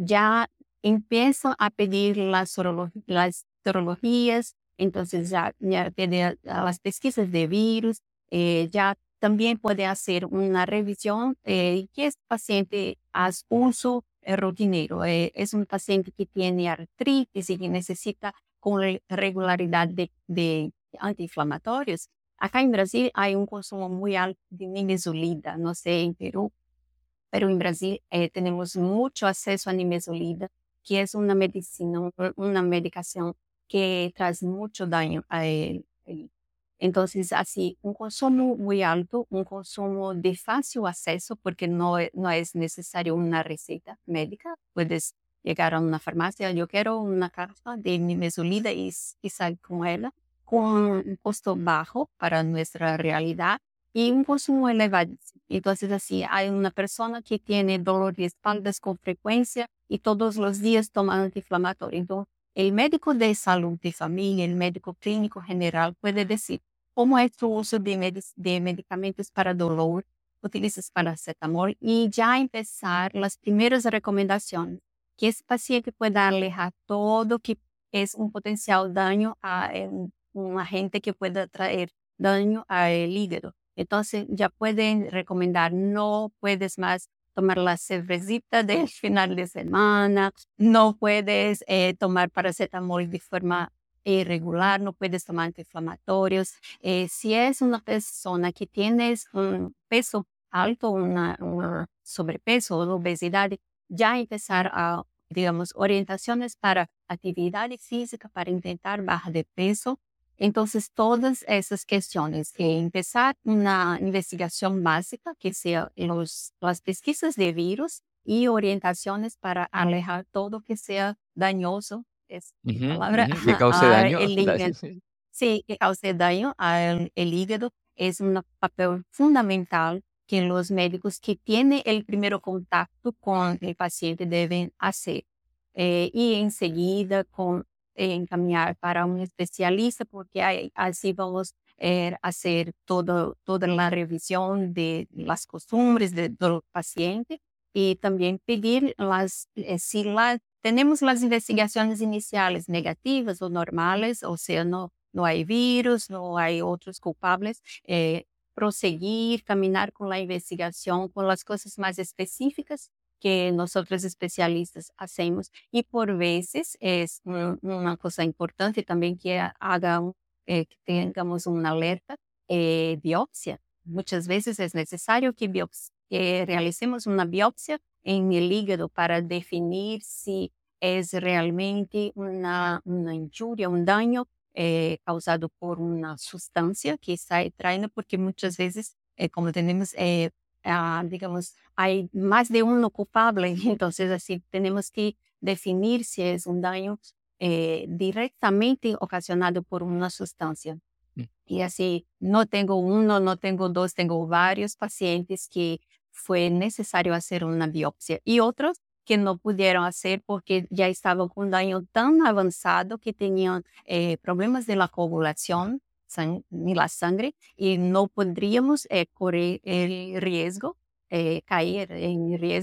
ya empiezan a pedir las, sorolo- las serologías, entonces ya, ya piden a las pesquisas de virus, eh, ya también puede hacer una revisión eh, que este paciente hace uso eh, rotineiro. Eh, es un paciente que tiene artritis y que necesita con re- regularidad de, de antiinflamatorios. Acá en Brasil hay un consumo muy alto de nimesulida, no sé en Perú, pero en Brasil eh, tenemos mucho acceso a nimesulida, que es una medicina, un- una medicación que trae mucho daño a él. él. Entonces, así, un consumo muy alto, un consumo de fácil acceso, porque no, e- no es necesario una receta médica. Puedes llegar a una farmacia, yo quiero una carta de nimesulida y, s- y salir con ella, con un costo bajo para nuestra realidad y un consumo elevado. Entonces, así, hay una persona que tiene dolor de espaldas con frecuencia y todos los días toma antiinflamatorio. Entonces, el médico de salud de familia, el médico clínico general puede decir cómo es tu uso de, medic- de medicamentos para dolor, utilizas paracetamol y ya empezar las primeras recomendaciones, que ese paciente pueda alejar todo que es un potencial daño a eh, un un agente que pueda traer daño al hígado. Entonces ya pueden recomendar, no puedes más tomar la cervecita del final de semana, no puedes eh, tomar paracetamol de forma irregular, no puedes tomar antiinflamatorios. Eh, si es una persona que tienes un peso alto, una, una sobrepeso o obesidad, ya empezar a, digamos, orientaciones para actividad física, para intentar bajar de peso. Entonces, todas esas cuestiones, eh, empezar una investigación básica, que sea los, las pesquisas de virus y orientaciones para alejar todo que sea dañoso, es mi ujú, palabra, ujú, que cause a daño. el hígado. Sí, que cause daño al el hígado es un papel fundamental que los médicos que tienen el primer contacto con el paciente deben hacer. Eh, y enseguida con eh, encaminhar para um especialista, porque aí, assim vamos eh, hacer todo, toda la revisión de las costumbres de- del paciente y también pedir las, eh, si la, tenemos las investigaciones iniciales negativas o normales, o sea, no, no hay virus, no hay otros culpables, eh, proseguir, caminar con la investigación, con las cosas más específicas que nosotros especialistas hacemos. Y por veces es un- una cosa importante también que ha- haga un- eh, que tengamos una alerta, eh, biopsia. Muchas veces es necesario que, biops- que realicemos una biopsia en el hígado para definir si es realmente una, una injuria, un daño eh, causado por una sustancia que está trayendo, porque muchas veces, eh, como tenemos, eh, ah, digamos, hay más de uno culpable, entonces así tenemos que definir si es un daño eh, directamente ocasionado por una sustancia. Y así, no tengo uno, no tengo dos, tengo varios pacientes que fue necesario hacer una biopsia y otros que no pudieron hacer porque ya estaban con daño tan avanzado que tenían eh, problemas de la coagulación san- en la sangre y no podríamos eh, correr el riesgo, eh, caer en riesgo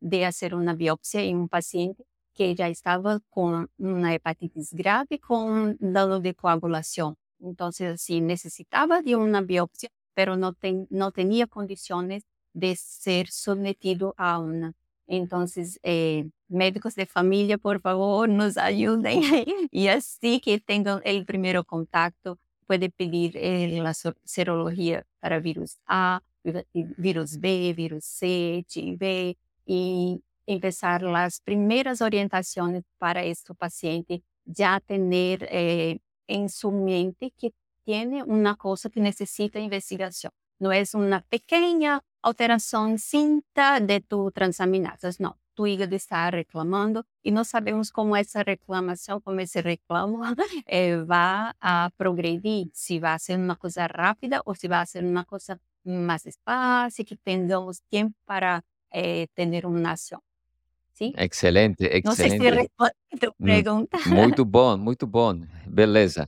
de hacer una biopsia en un paciente que ya estaba con una hepatitis grave con dano de coagulación. Entonces, sí, necesitaba de una biopsia, pero no, ten- no tenía condiciones de ser sometido a una. Entonces, eh, médicos de familia, por favor, nos ayuden. Y así que tengan el primer contacto, puede pedir eh, la so- serología para virus A, vi- virus B, virus C, H I V, y empezar las primeras orientaciones para este paciente, ya tener eh, en su mente que tiene una cosa que necesita investigación. No es una pequeña alteración cinta de tu transaminasas, no. Tu hígado está reclamando y no sabemos cómo esa reclamación, cómo ese reclamo eh, va a progredir, si va a ser una cosa rápida o si va a ser una cosa más despacio, que tengamos tiempo para eh, tener una acción, ¿sí? Excelente, No sé si excelente. respondo tu Mm, pregunta. Muito bom, muito bom. Beleza.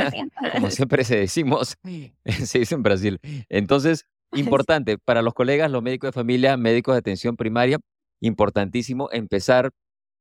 Como siempre se decimos, se dice en Brasil. Entonces, importante para los colegas, los médicos de familia, médicos de atención primaria, importantísimo empezar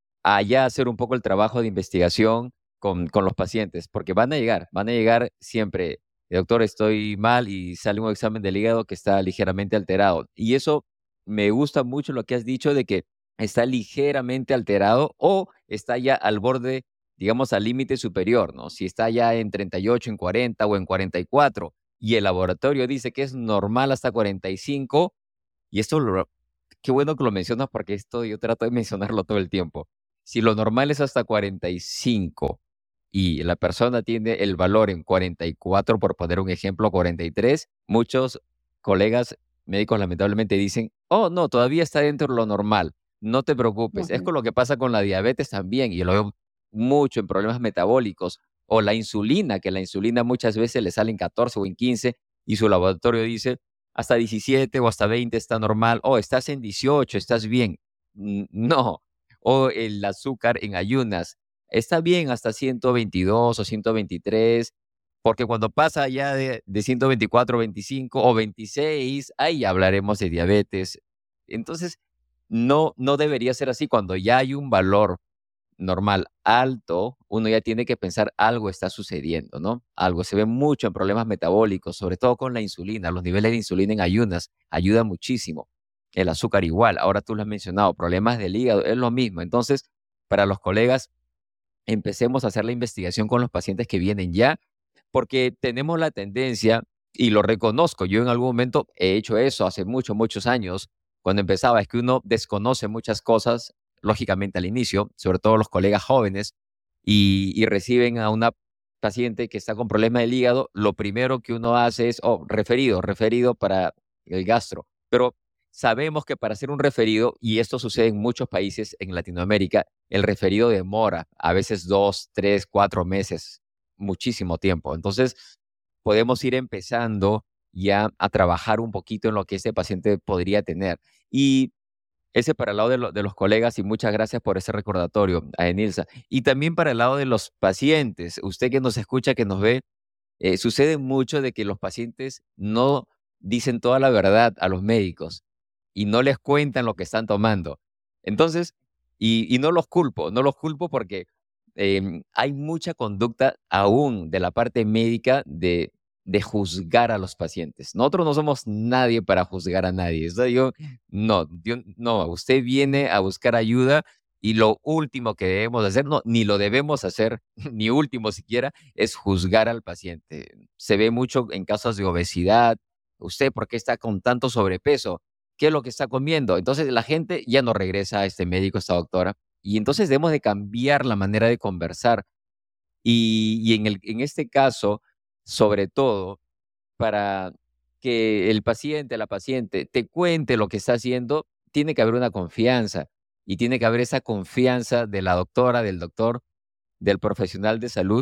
a ya hacer un poco el trabajo de investigación con, con los pacientes, porque van a llegar, van a llegar siempre, doctor, estoy mal y sale un examen del hígado que está ligeramente alterado. Y eso me gusta mucho lo que has dicho de que está ligeramente alterado o está ya al borde, digamos, al límite superior, ¿no? Si está ya en treinta y ocho, en cuarenta o en cuarenta y cuatro y el laboratorio dice que es normal hasta cuarenta y cinco, y esto lo, qué bueno que lo mencionas porque esto yo trato de mencionarlo todo el tiempo. Si lo normal es hasta cuarenta y cinco y la persona tiene el valor en cuarenta y cuatro, por poner un ejemplo, cuarenta y tres, muchos colegas médicos lamentablemente dicen, oh, no, todavía está dentro de lo normal, no te preocupes. Es Ujú, con lo que pasa con la diabetes también, y lo veo mucho en problemas metabólicos, o la insulina, que la insulina muchas veces le sale en catorce o en quince, y su laboratorio dice, hasta diecisiete o hasta veinte está normal, o estás en dieciocho, estás bien. Mm, No, o el azúcar en ayunas, está bien hasta ciento veintidós o ciento veintitrés, porque cuando pasa ya de, de ciento veinticuatro, veinticinco o veintiséis, ahí ya hablaremos de diabetes. Entonces, no, no debería ser así. Cuando ya hay un valor normal alto, uno ya tiene que pensar algo está sucediendo, ¿no? Algo se ve mucho en problemas metabólicos, sobre todo con la insulina. Los niveles de insulina en ayunas ayudan muchísimo. El azúcar igual. Ahora tú lo has mencionado, problemas del hígado, es lo mismo. Entonces, para los colegas, empecemos a hacer la investigación con los pacientes que vienen ya, porque tenemos la tendencia, y lo reconozco, yo en algún momento he hecho eso hace muchos, muchos años, cuando empezaba, es que uno desconoce muchas cosas, lógicamente al inicio, sobre todo los colegas jóvenes, y, y reciben a una paciente que está con problema del hígado, lo primero que uno hace es, oh, referido, referido para el gastro. Pero sabemos que para hacer un referido, y esto sucede en muchos países en Latinoamérica, el referido demora a veces dos, tres, cuatro meses, muchísimo tiempo. Entonces, podemos ir empezando ya a trabajar un poquito en lo que este paciente podría tener. Y ese para el lado de, lo- de los colegas, y muchas gracias por ese recordatorio, a Enilsa. Y también para el lado de los pacientes, usted que nos escucha, que nos ve, eh, sucede mucho de que los pacientes no dicen toda la verdad a los médicos y no les cuentan lo que están tomando. Entonces, y, y no los culpo, no los culpo porque em, hay mucha conducta aún de la parte médica de, de juzgar a los pacientes. Nosotros no somos nadie para juzgar a nadie. O sea, yo, no, yo, no, usted viene a buscar ayuda y lo último que debemos hacer, no, ni lo debemos hacer, ni último siquiera, es juzgar al paciente. Se ve mucho en casos de obesidad. ¿Usted por qué está con tanto sobrepeso? ¿Qué es lo que está comiendo? Entonces la gente ya no regresa a este médico, a esta doctora, y entonces debemos de cambiar la manera de conversar. Y, y en, el, en este caso, sobre todo, para que el paciente, la paciente, te cuente lo que está haciendo, tiene que haber una confianza, y tiene que haber esa confianza de la doctora, del doctor, del profesional de salud,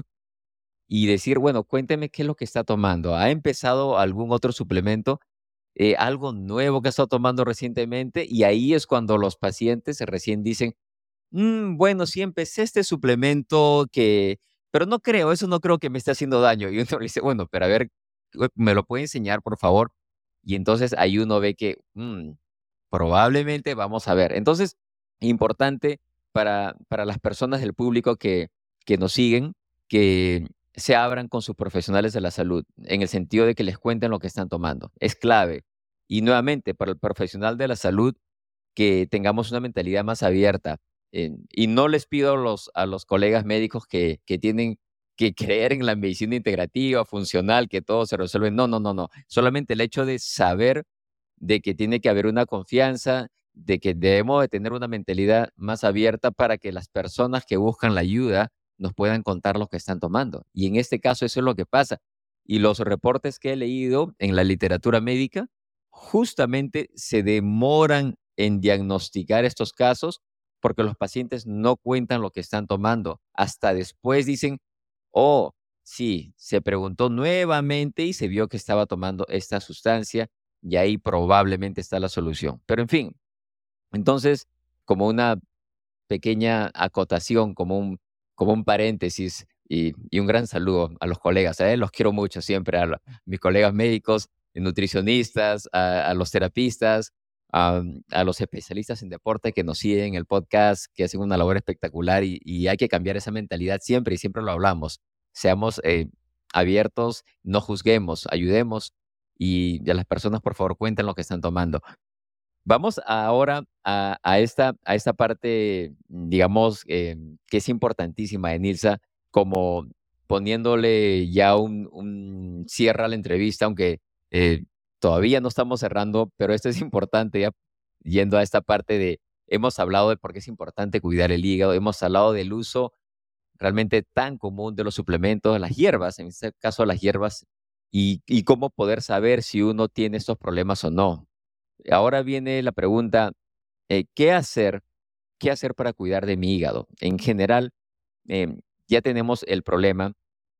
y decir, bueno, cuénteme qué es lo que está tomando. ¿Ha empezado algún otro suplemento? Eh, algo nuevo que ha estado tomando recientemente, y ahí es cuando los pacientes recién dicen, "Mm, bueno, sí empecé este suplemento que, pero no creo, eso no creo que me esté haciendo daño". Y uno le dice, bueno, pero a ver, ¿me lo puede enseñar, por favor? Y entonces ahí uno ve que, mm, probablemente vamos a ver. Entonces, importante para, para las personas del público que, que nos siguen, que se abran con sus profesionales de la salud, en el sentido de que les cuenten lo que están tomando. Es clave. Y nuevamente, para el profesional de la salud, que tengamos una mentalidad más abierta. Eh, y no les pido a los, a los colegas médicos que, que tienen que creer en la medicina integrativa, funcional, que todo se resuelve. No, no, no, no. Solamente el hecho de saber de que tiene que haber una confianza, de que debemos de tener una mentalidad más abierta para que las personas que buscan la ayuda nos puedan contar lo que están tomando. Y en este caso eso es lo que pasa. Y los reportes que he leído en la literatura médica justamente se demoran en diagnosticar estos casos porque los pacientes no cuentan lo que están tomando. Hasta después dicen, oh, sí, se preguntó nuevamente y se vio que estaba tomando esta sustancia y ahí probablemente está la solución. Pero en fin, entonces, como una pequeña acotación, como un, como un paréntesis y, y un gran saludo a los colegas. ¿Eh? Los quiero mucho siempre, a, la- mis colegas médicos, nutricionistas, a, a los terapistas, a, a los especialistas en deporte que nos siguen en el podcast, que hacen una labor espectacular y, y hay que cambiar esa mentalidad siempre y siempre lo hablamos. Seamos eh, abiertos, no juzguemos, ayudemos y a las personas, por favor, cuenten lo que están tomando. Vamos ahora a, a esta, a esta parte, digamos, eh, que es importantísima de Nilsa, como poniéndole ya un, un cierre a la entrevista, aunque eh, todavía no estamos cerrando, pero esto es importante, ya yendo a esta parte de, hemos hablado de por qué es importante cuidar el hígado, hemos hablado del uso realmente tan común de los suplementos, de las hierbas, en este caso las hierbas, y, y cómo poder saber si uno tiene estos problemas o no. Ahora viene la pregunta, eh, ¿qué hacer? ¿Qué hacer para cuidar de mi hígado? En general, em, ya tenemos el problema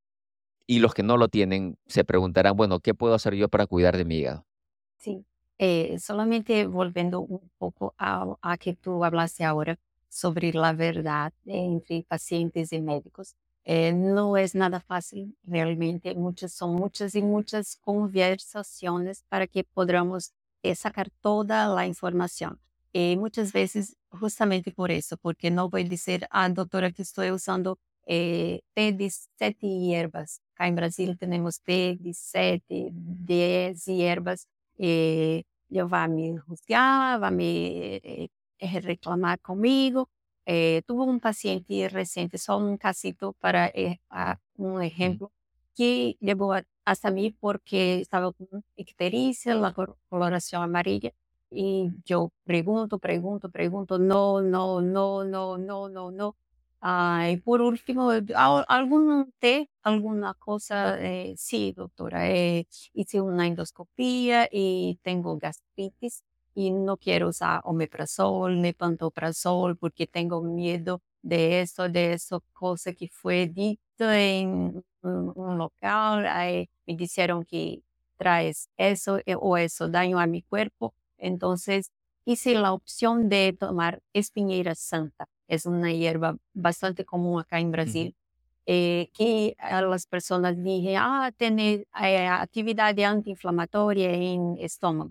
y los que no lo tienen se preguntarán, bueno, ¿qué puedo hacer yo para cuidar de mi hígado? Sí, eh, solamente volviendo un poco a, a que tú hablaste ahora sobre la verdad entre pacientes y médicos. Eh, no es nada fácil realmente, muchas, son muchas y muchas conversaciones para que podamos eh, sacar toda la información. Y muchas veces, justamente por eso, porque no voy a decir, ah, doctora, que estoy usando eh, té de siete hierbas. Acá en Brasil tenemos té de siete, diez hierbas, eh, ella va a me juzgar, va a me eh, eh, reclamar conmigo. Eh, tuve un paciente reciente, solo un casito para eh, a- un Mm, ejemplo, que llegó a- hasta mí porque estaba con ictericia, la cor- coloración amarilla, y yo pregunto, pregunto, pregunto, no, no, no, no, no, no, no. Ah, y por último, eh, al- algún té, alguna cosa, eh, sí, doctora, eh, hice una endoscopía y tengo gastritis y no quiero usar omeprazol ni pantoprazol porque tengo miedo de eso, de eso, cosa que fue dito en un, un local. Ahí me dijeron que traes eso eh, o eso daño a mi cuerpo. Entonces hice la opción de tomar espinheira santa. Es una hierba bastante común acá en ujú, Brasil, eh, que a las personas dije, ah, tiene eh, actividad anti-inflamatoria en estómago.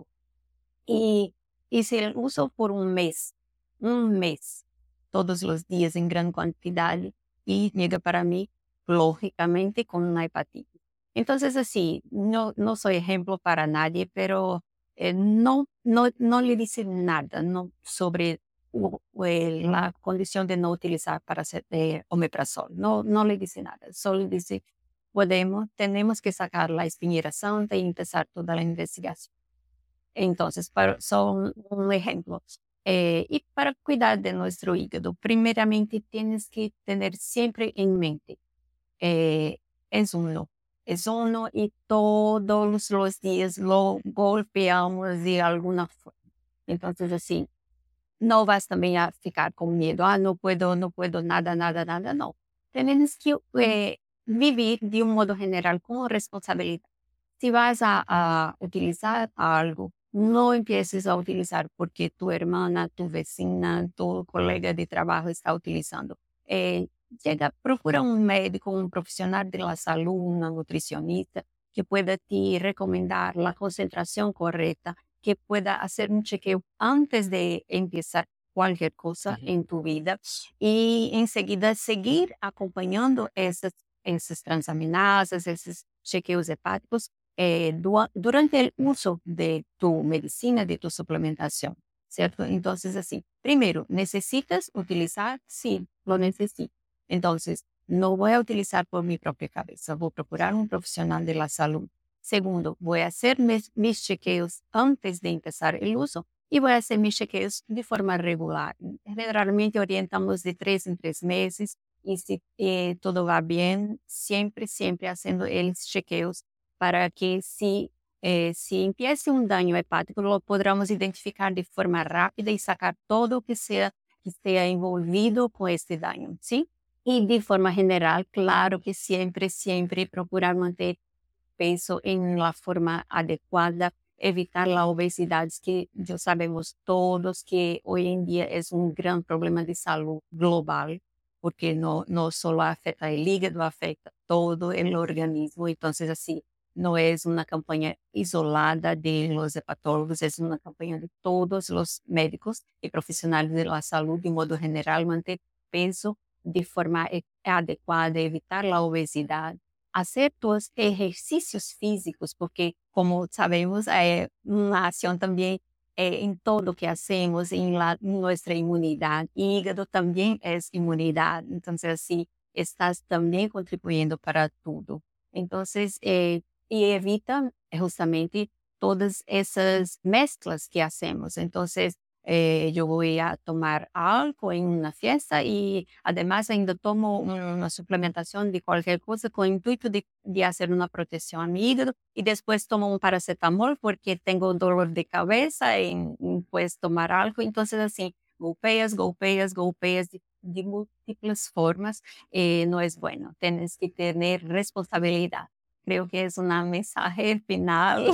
Y hice el uso por un mes, un mes, todos los días en gran cantidad y llega para mí, lógicamente, con una hepatitis. Entonces, así, no, no soy ejemplo para nadie, pero eh, no, no, no le dice nada no, sobre u- eh, la condición de no utilizar para hacer eh, omeprazol. No, no le dice nada, solo dice, podemos, tenemos que sacar la espinilla santa y empezar toda la investigación. Entonces, para, son un ejemplo. Eh, y para cuidar de nuestro hígado, primeramente tienes que tener siempre en mente, eh, es uno, es uno y todos los días lo golpeamos de alguna forma. Entonces, así, no vas también a ficar con miedo, ah, no puedo, no puedo, nada, nada, nada, no. Tienes que eh, vivir de un modo general con responsabilidad. Si vas a, a utilizar algo, no empieces a utilizar porque tu hermana, tu vecina, tu colega de trabajo está utilizando. Eh, llega, procura un médico, un profesional de la salud, una nutricionista que pueda te recomendar la concentración correcta, que pueda hacer un chequeo antes de empezar cualquier cosa Ujú. en tu vida y enseguida seguir acompañando esas, esas transaminasas, esos chequeos hepáticos eh, dua- durante el uso de tu medicina, de tu suplementación, ¿cierto? Entonces, así, primero, ¿necesitas utilizar? Sí, lo necesito. Entonces, no voy a utilizar por mi propia cabeza, voy a procurar un profesional de la salud. Segundo, voy a hacer mis, mis chequeos antes de empezar el uso y voy a hacer mis chequeos de forma regular. Generalmente orientamos de tres en tres meses y si eh, todo va bien, siempre, siempre haciendo los chequeos para que si, eh, si empiece un daño hepático, lo podamos identificar de forma rápida y sacar todo que sea que esté envolvido con este daño, ¿sí? Y de forma general, claro que siempre, siempre procurar manter peso en la forma adecuada, evitar la obesidad, que ya sabemos todos que hoy en día es un gran problema de salud global, porque no, no solo afecta el hígado, afecta todo el organismo. Entonces, así, no es una campaña isolada de los hepatólogos, es una campaña de todos los médicos y profesionales de la salud, de modo general, manter peso de forma e- adecuada, evitar la obesidad, hacer tus ejercicios físicos, porque como sabemos, é uma ação também eh, em todo que hacemos, em la, nuestra inmunidad. Hígado también es inmunidad. Entonces, así, estás también contribuyendo para todo. Entonces, eh, y evita justamente todas esas mezclas que hacemos. Entonces, eh, yo voy a tomar algo en una fiesta y además ainda tomo una suplementación de cualquier cosa con el intuito de, de hacer una protección a mi hígado y después tomo un paracetamol porque tengo dolor de cabeza y, y pues tomar algo. Entonces así, golpeas, golpeas, golpeas de, de múltiples formas, eh, no es bueno. Tienes que tener responsabilidad. Creo que es una mensaje final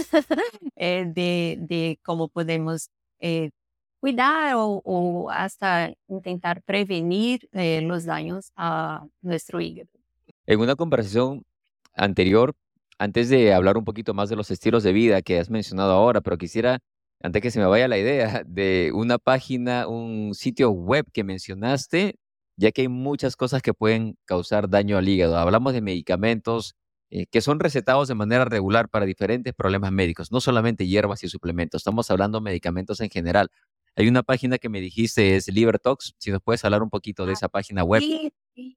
eh, de, de cómo podemos eh, cuidar o, o hasta intentar prevenir eh, los daños a nuestro hígado. En una conversación anterior, antes de hablar un poquito más de los estilos de vida que has mencionado ahora, pero quisiera, antes que se me vaya la idea, de una página, un sitio web que mencionaste, ya que hay muchas cosas que pueden causar daño al hígado. Hablamos de medicamentos eh, que son recetados de manera regular para diferentes problemas médicos, no solamente hierbas y suplementos, estamos hablando de medicamentos en general. Hay una página que me dijiste es LiverTox, si nos puedes hablar un poquito de Ah, esa página web. sí, sí.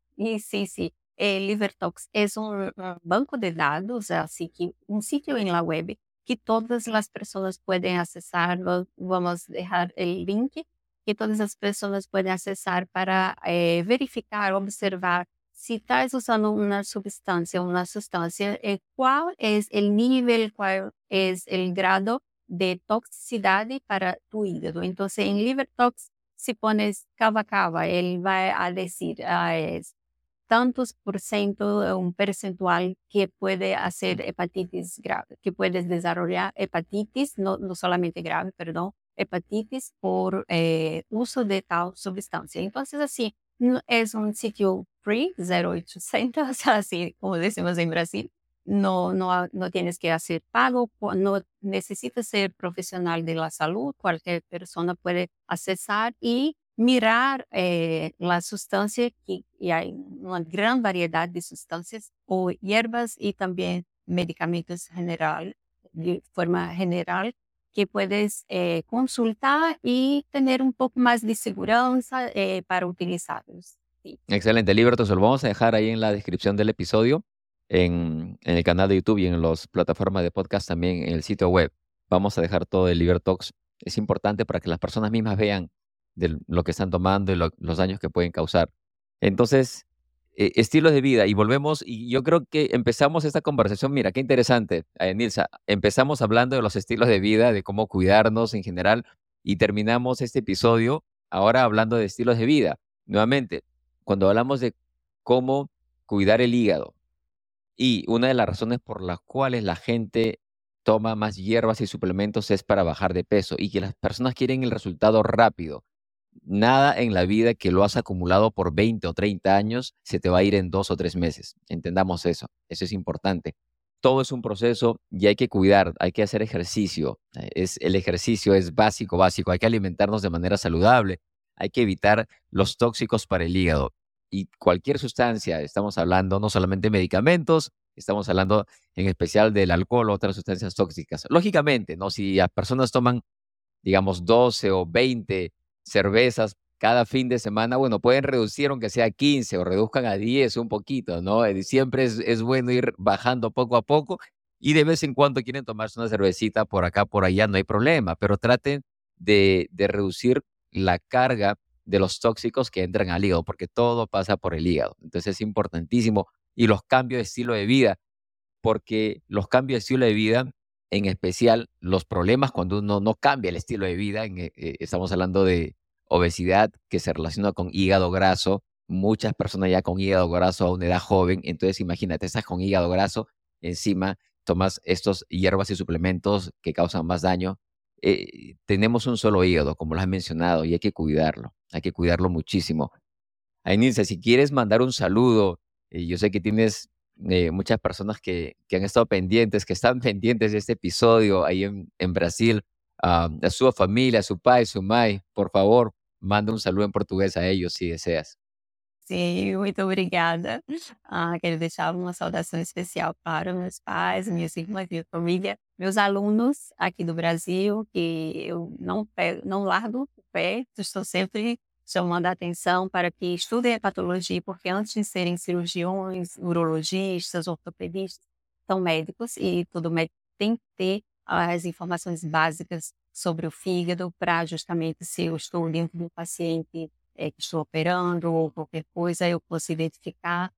Y sí, sí. Eh, LiverTox es un, un banco de datos, así que un sitio en la web que todas las personas pueden accesar. Lo- Vamos a dejar el link que todas las personas pueden accesar para eh, verificar, observar si estás usando una sustancia, una sustancia, eh, cuál es el nivel, cuál es el grado de toxicidad para tu hígado. Entonces, en LiverTox, si pones cava cava, él va a decir, ah, es tantos por ciento, eh, un percentual que puede hacer hepatitis grave, que puedes desarrollar hepatitis, no, no solamente grave, perdón, hepatitis por eh, uso de tal sustancia. Entonces, así, no- es un sitio free, cero ochocientos, así como decimos en Brasil. No, no, ha- no tienes que hacer pago, cu- no necesitas ser profesional de la salud, cualquier persona puede accesar y mirar eh, la sustancia, que y hay una gran variedad de sustancias o hierbas y también medicamentos general, de forma general, que puedes eh, consultar y tener un poco más de seguridad eh, para utilizarlos. Sí. Excelente, Libertos, lo vamos a dejar ahí en la descripción del episodio, en, en el canal de YouTube y en las plataformas de podcast también, en el sitio web. Vamos a dejar todo el Libertox. Es importante para que las personas mismas vean de lo que están tomando y lo- los daños que pueden causar. Entonces, eh, estilos de vida, y volvemos, y yo creo que empezamos esta conversación, mira, qué interesante, eh, Nilsa, empezamos hablando de los estilos de vida, de cómo cuidarnos en general, y terminamos este episodio ahora hablando de estilos de vida. Nuevamente, cuando hablamos de cómo cuidar el hígado y una de las razones por las cuales la gente toma más hierbas y suplementos es para bajar de peso y que las personas quieren el resultado rápido. Nada en la vida que lo has acumulado por veinte o treinta años se te va a ir en dos o tres meses. Entendamos eso. Eso es importante. todo es un proceso y hay que cuidar, hay que hacer ejercicio. Eh, Es, el ejercicio es básico, básico. Hay que alimentarnos de manera saludable. Hay que evitar los tóxicos para el hígado. Y cualquier sustancia, estamos hablando no solamente de medicamentos, estamos hablando en especial del alcohol o otras sustancias tóxicas. Lógicamente, ¿no? Si las personas toman, digamos, doce o veinte cervezas cada fin de semana, bueno, pueden reducir aunque sea quince o reduzcan a diez un poquito, ¿no? Eh, Siempre es, es bueno ir bajando poco a poco y de vez en cuando quieren tomarse una cervecita por acá, por allá, no hay problema, pero traten de, de reducir la carga de los tóxicos que entran al hígado, porque todo pasa por el hígado. Entonces es importantísimo. Y los cambios de estilo de vida, porque los cambios de estilo de vida, en especial los problemas cuando uno no cambia el estilo de vida, en, eh, eh, estamos hablando de obesidad que se relaciona con hígado graso, muchas personas ya con hígado graso a una edad joven, entonces imagínate, estás con hígado graso, encima tomas estos hierbas y suplementos que causan más daño. Eh, tenemos un solo hígado, como lo has mencionado, y hay que cuidarlo, hay que cuidarlo muchísimo. Ainilza, si quieres mandar un saludo, eh, yo sé que tienes eh, muchas personas que, que han estado pendientes, que están pendientes de este episodio ahí en, en Brasil, ah, a su familia, a su pai, su mai, por favor, manda un saludo en portugués a ellos si deseas. Sim, muito obrigada. Ah, quero deixar uma saudação especial para meus pais, minhas irmãs, minha família, meus alunos aqui do Brasil, que eu não pego, não largo o pé, estou sempre chamando a atenção para que estudem a patologia, porque antes de serem cirurgiões, urologistas, ortopedistas, são médicos e todo médico tem que ter as informações básicas sobre o fígado para justamente se eu estou dentro do paciente eh, que estou operando ou qualquer coisa, eu posso identificar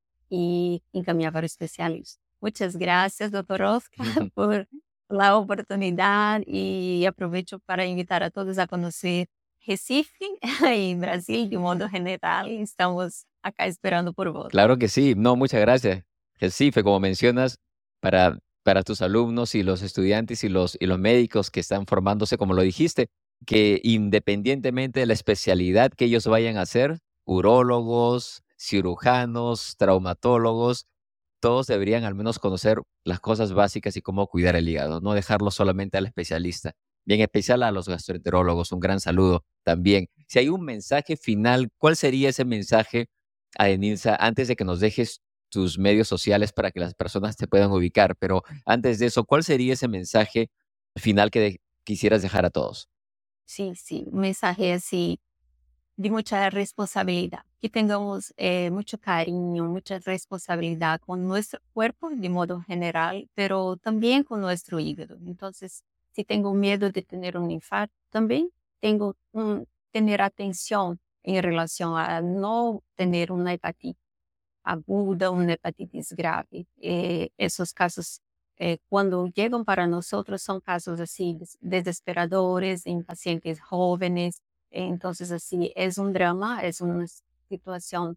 e encaminhar para o especialista. Muitas graças, doutor Oscar, por la oportunidade e aproveito para invitar a todos a conhecer Recife e Brasil de modo general. Estamos acá esperando por vós. Claro que sí, no, muchas gracias. Recife, como mencionas, para, para tus alumnos y los estudiantes y los, y los médicos que están formándose, como lo dijiste, que independientemente de la especialidad que ellos vayan a hacer, urólogos, cirujanos, traumatólogos, todos deberían al menos conocer las cosas básicas y cómo cuidar el hígado, no dejarlo solamente al especialista. Bien especial a los gastroenterólogos, un gran saludo también. Si hay un mensaje final, ¿cuál sería ese mensaje, Adenilza, antes de que nos dejes tus medios sociales para que las personas te puedan ubicar? Pero antes de eso, ¿cuál sería ese mensaje final que de- quisieras dejar a todos? Sim, sim. O mensaje assim de muita responsabilidade, que tenhamos eh, muito carinho, muita responsabilidade com nosso corpo de modo general, pero também com nosso hígado. Então, se tenho medo de ter um infarto, também tenho um, ter atenção em relação a não ter uma hepatite aguda, uma hepatitis grave. Eh, esses casos, eh, quando chegam para nós, são casos assim des- desesperadores em pacientes jovens. Então, assim, é um drama, é uma situação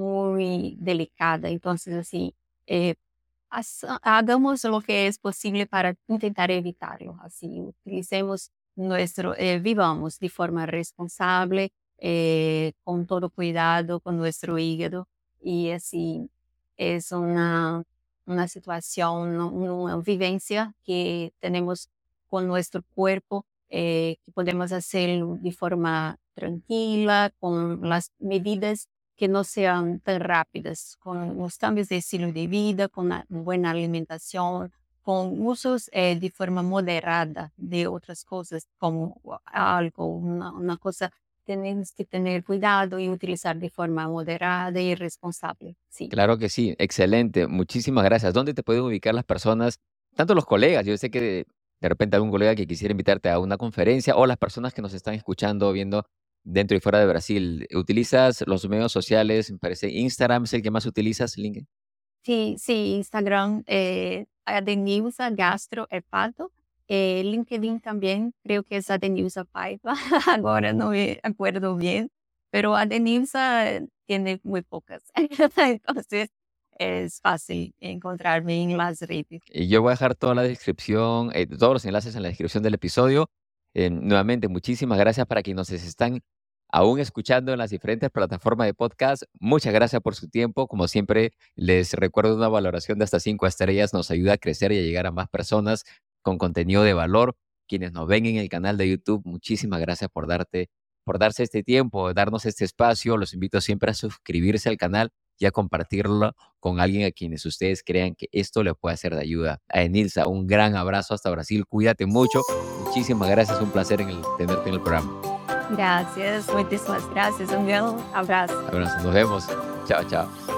muito delicada. Então, assim, eh, haz- hagamos lo que es posible para intentar evitarlo. Así, utilicemos nuestro, eh, vivamos de forma responsable, eh, con todo cuidado con nuestro hígado. Y así es una, una situación, una, una vivencia que tenemos con nuestro cuerpo, eh, que podemos hacerlo de forma tranquila, con las medidas que no sean tan rápidas, con los cambios de estilo de vida, con una buena alimentación, con usos eh, de forma moderada de otras cosas, como algo, una, una cosa, tenemos que tener cuidado y utilizar de forma moderada y responsable. Sí. Claro que sí, excelente. Muchísimas gracias. ¿Dónde te pueden ubicar las personas, tanto los colegas? Yo sé que de, de repente algún colega que quisiera invitarte a una conferencia o las personas que nos están escuchando, viendo dentro y fuera de Brasil. ¿Utilizas los medios sociales? Me parece Instagram es el que más utilizas, LinkedIn. Sí, sí, Instagram, eh, Adenilza Gastro Hepato. Eh, LinkedIn también, creo que es Adenilza Paiva, ahora no me acuerdo bien, pero Adenilza eh, tiene muy pocas, entonces es fácil encontrarme en las redes. Y yo voy a dejar toda la descripción, eh, todos los enlaces en la descripción del episodio. Eh, nuevamente, muchísimas gracias para quienes nos están aún escuchando en las diferentes plataformas de podcast, muchas gracias por su tiempo. Como siempre, les recuerdo una valoración de hasta cinco estrellas nos ayuda a crecer y a llegar a más personas con contenido de valor. Quienes nos ven en el canal de YouTube, muchísimas gracias por darte, por darse este tiempo, darnos este espacio. Los invito siempre a suscribirse al canal y a compartirlo con alguien a quienes ustedes crean que esto le puede ser de ayuda. A Enilsa, un gran abrazo hasta Brasil. Cuídate mucho. Muchísimas gracias. Un placer en el, tenerte en el programa. Gracias, muchísimas gracias. Un gran abrazo. Abrazo. Nos vemos. Chao, chao.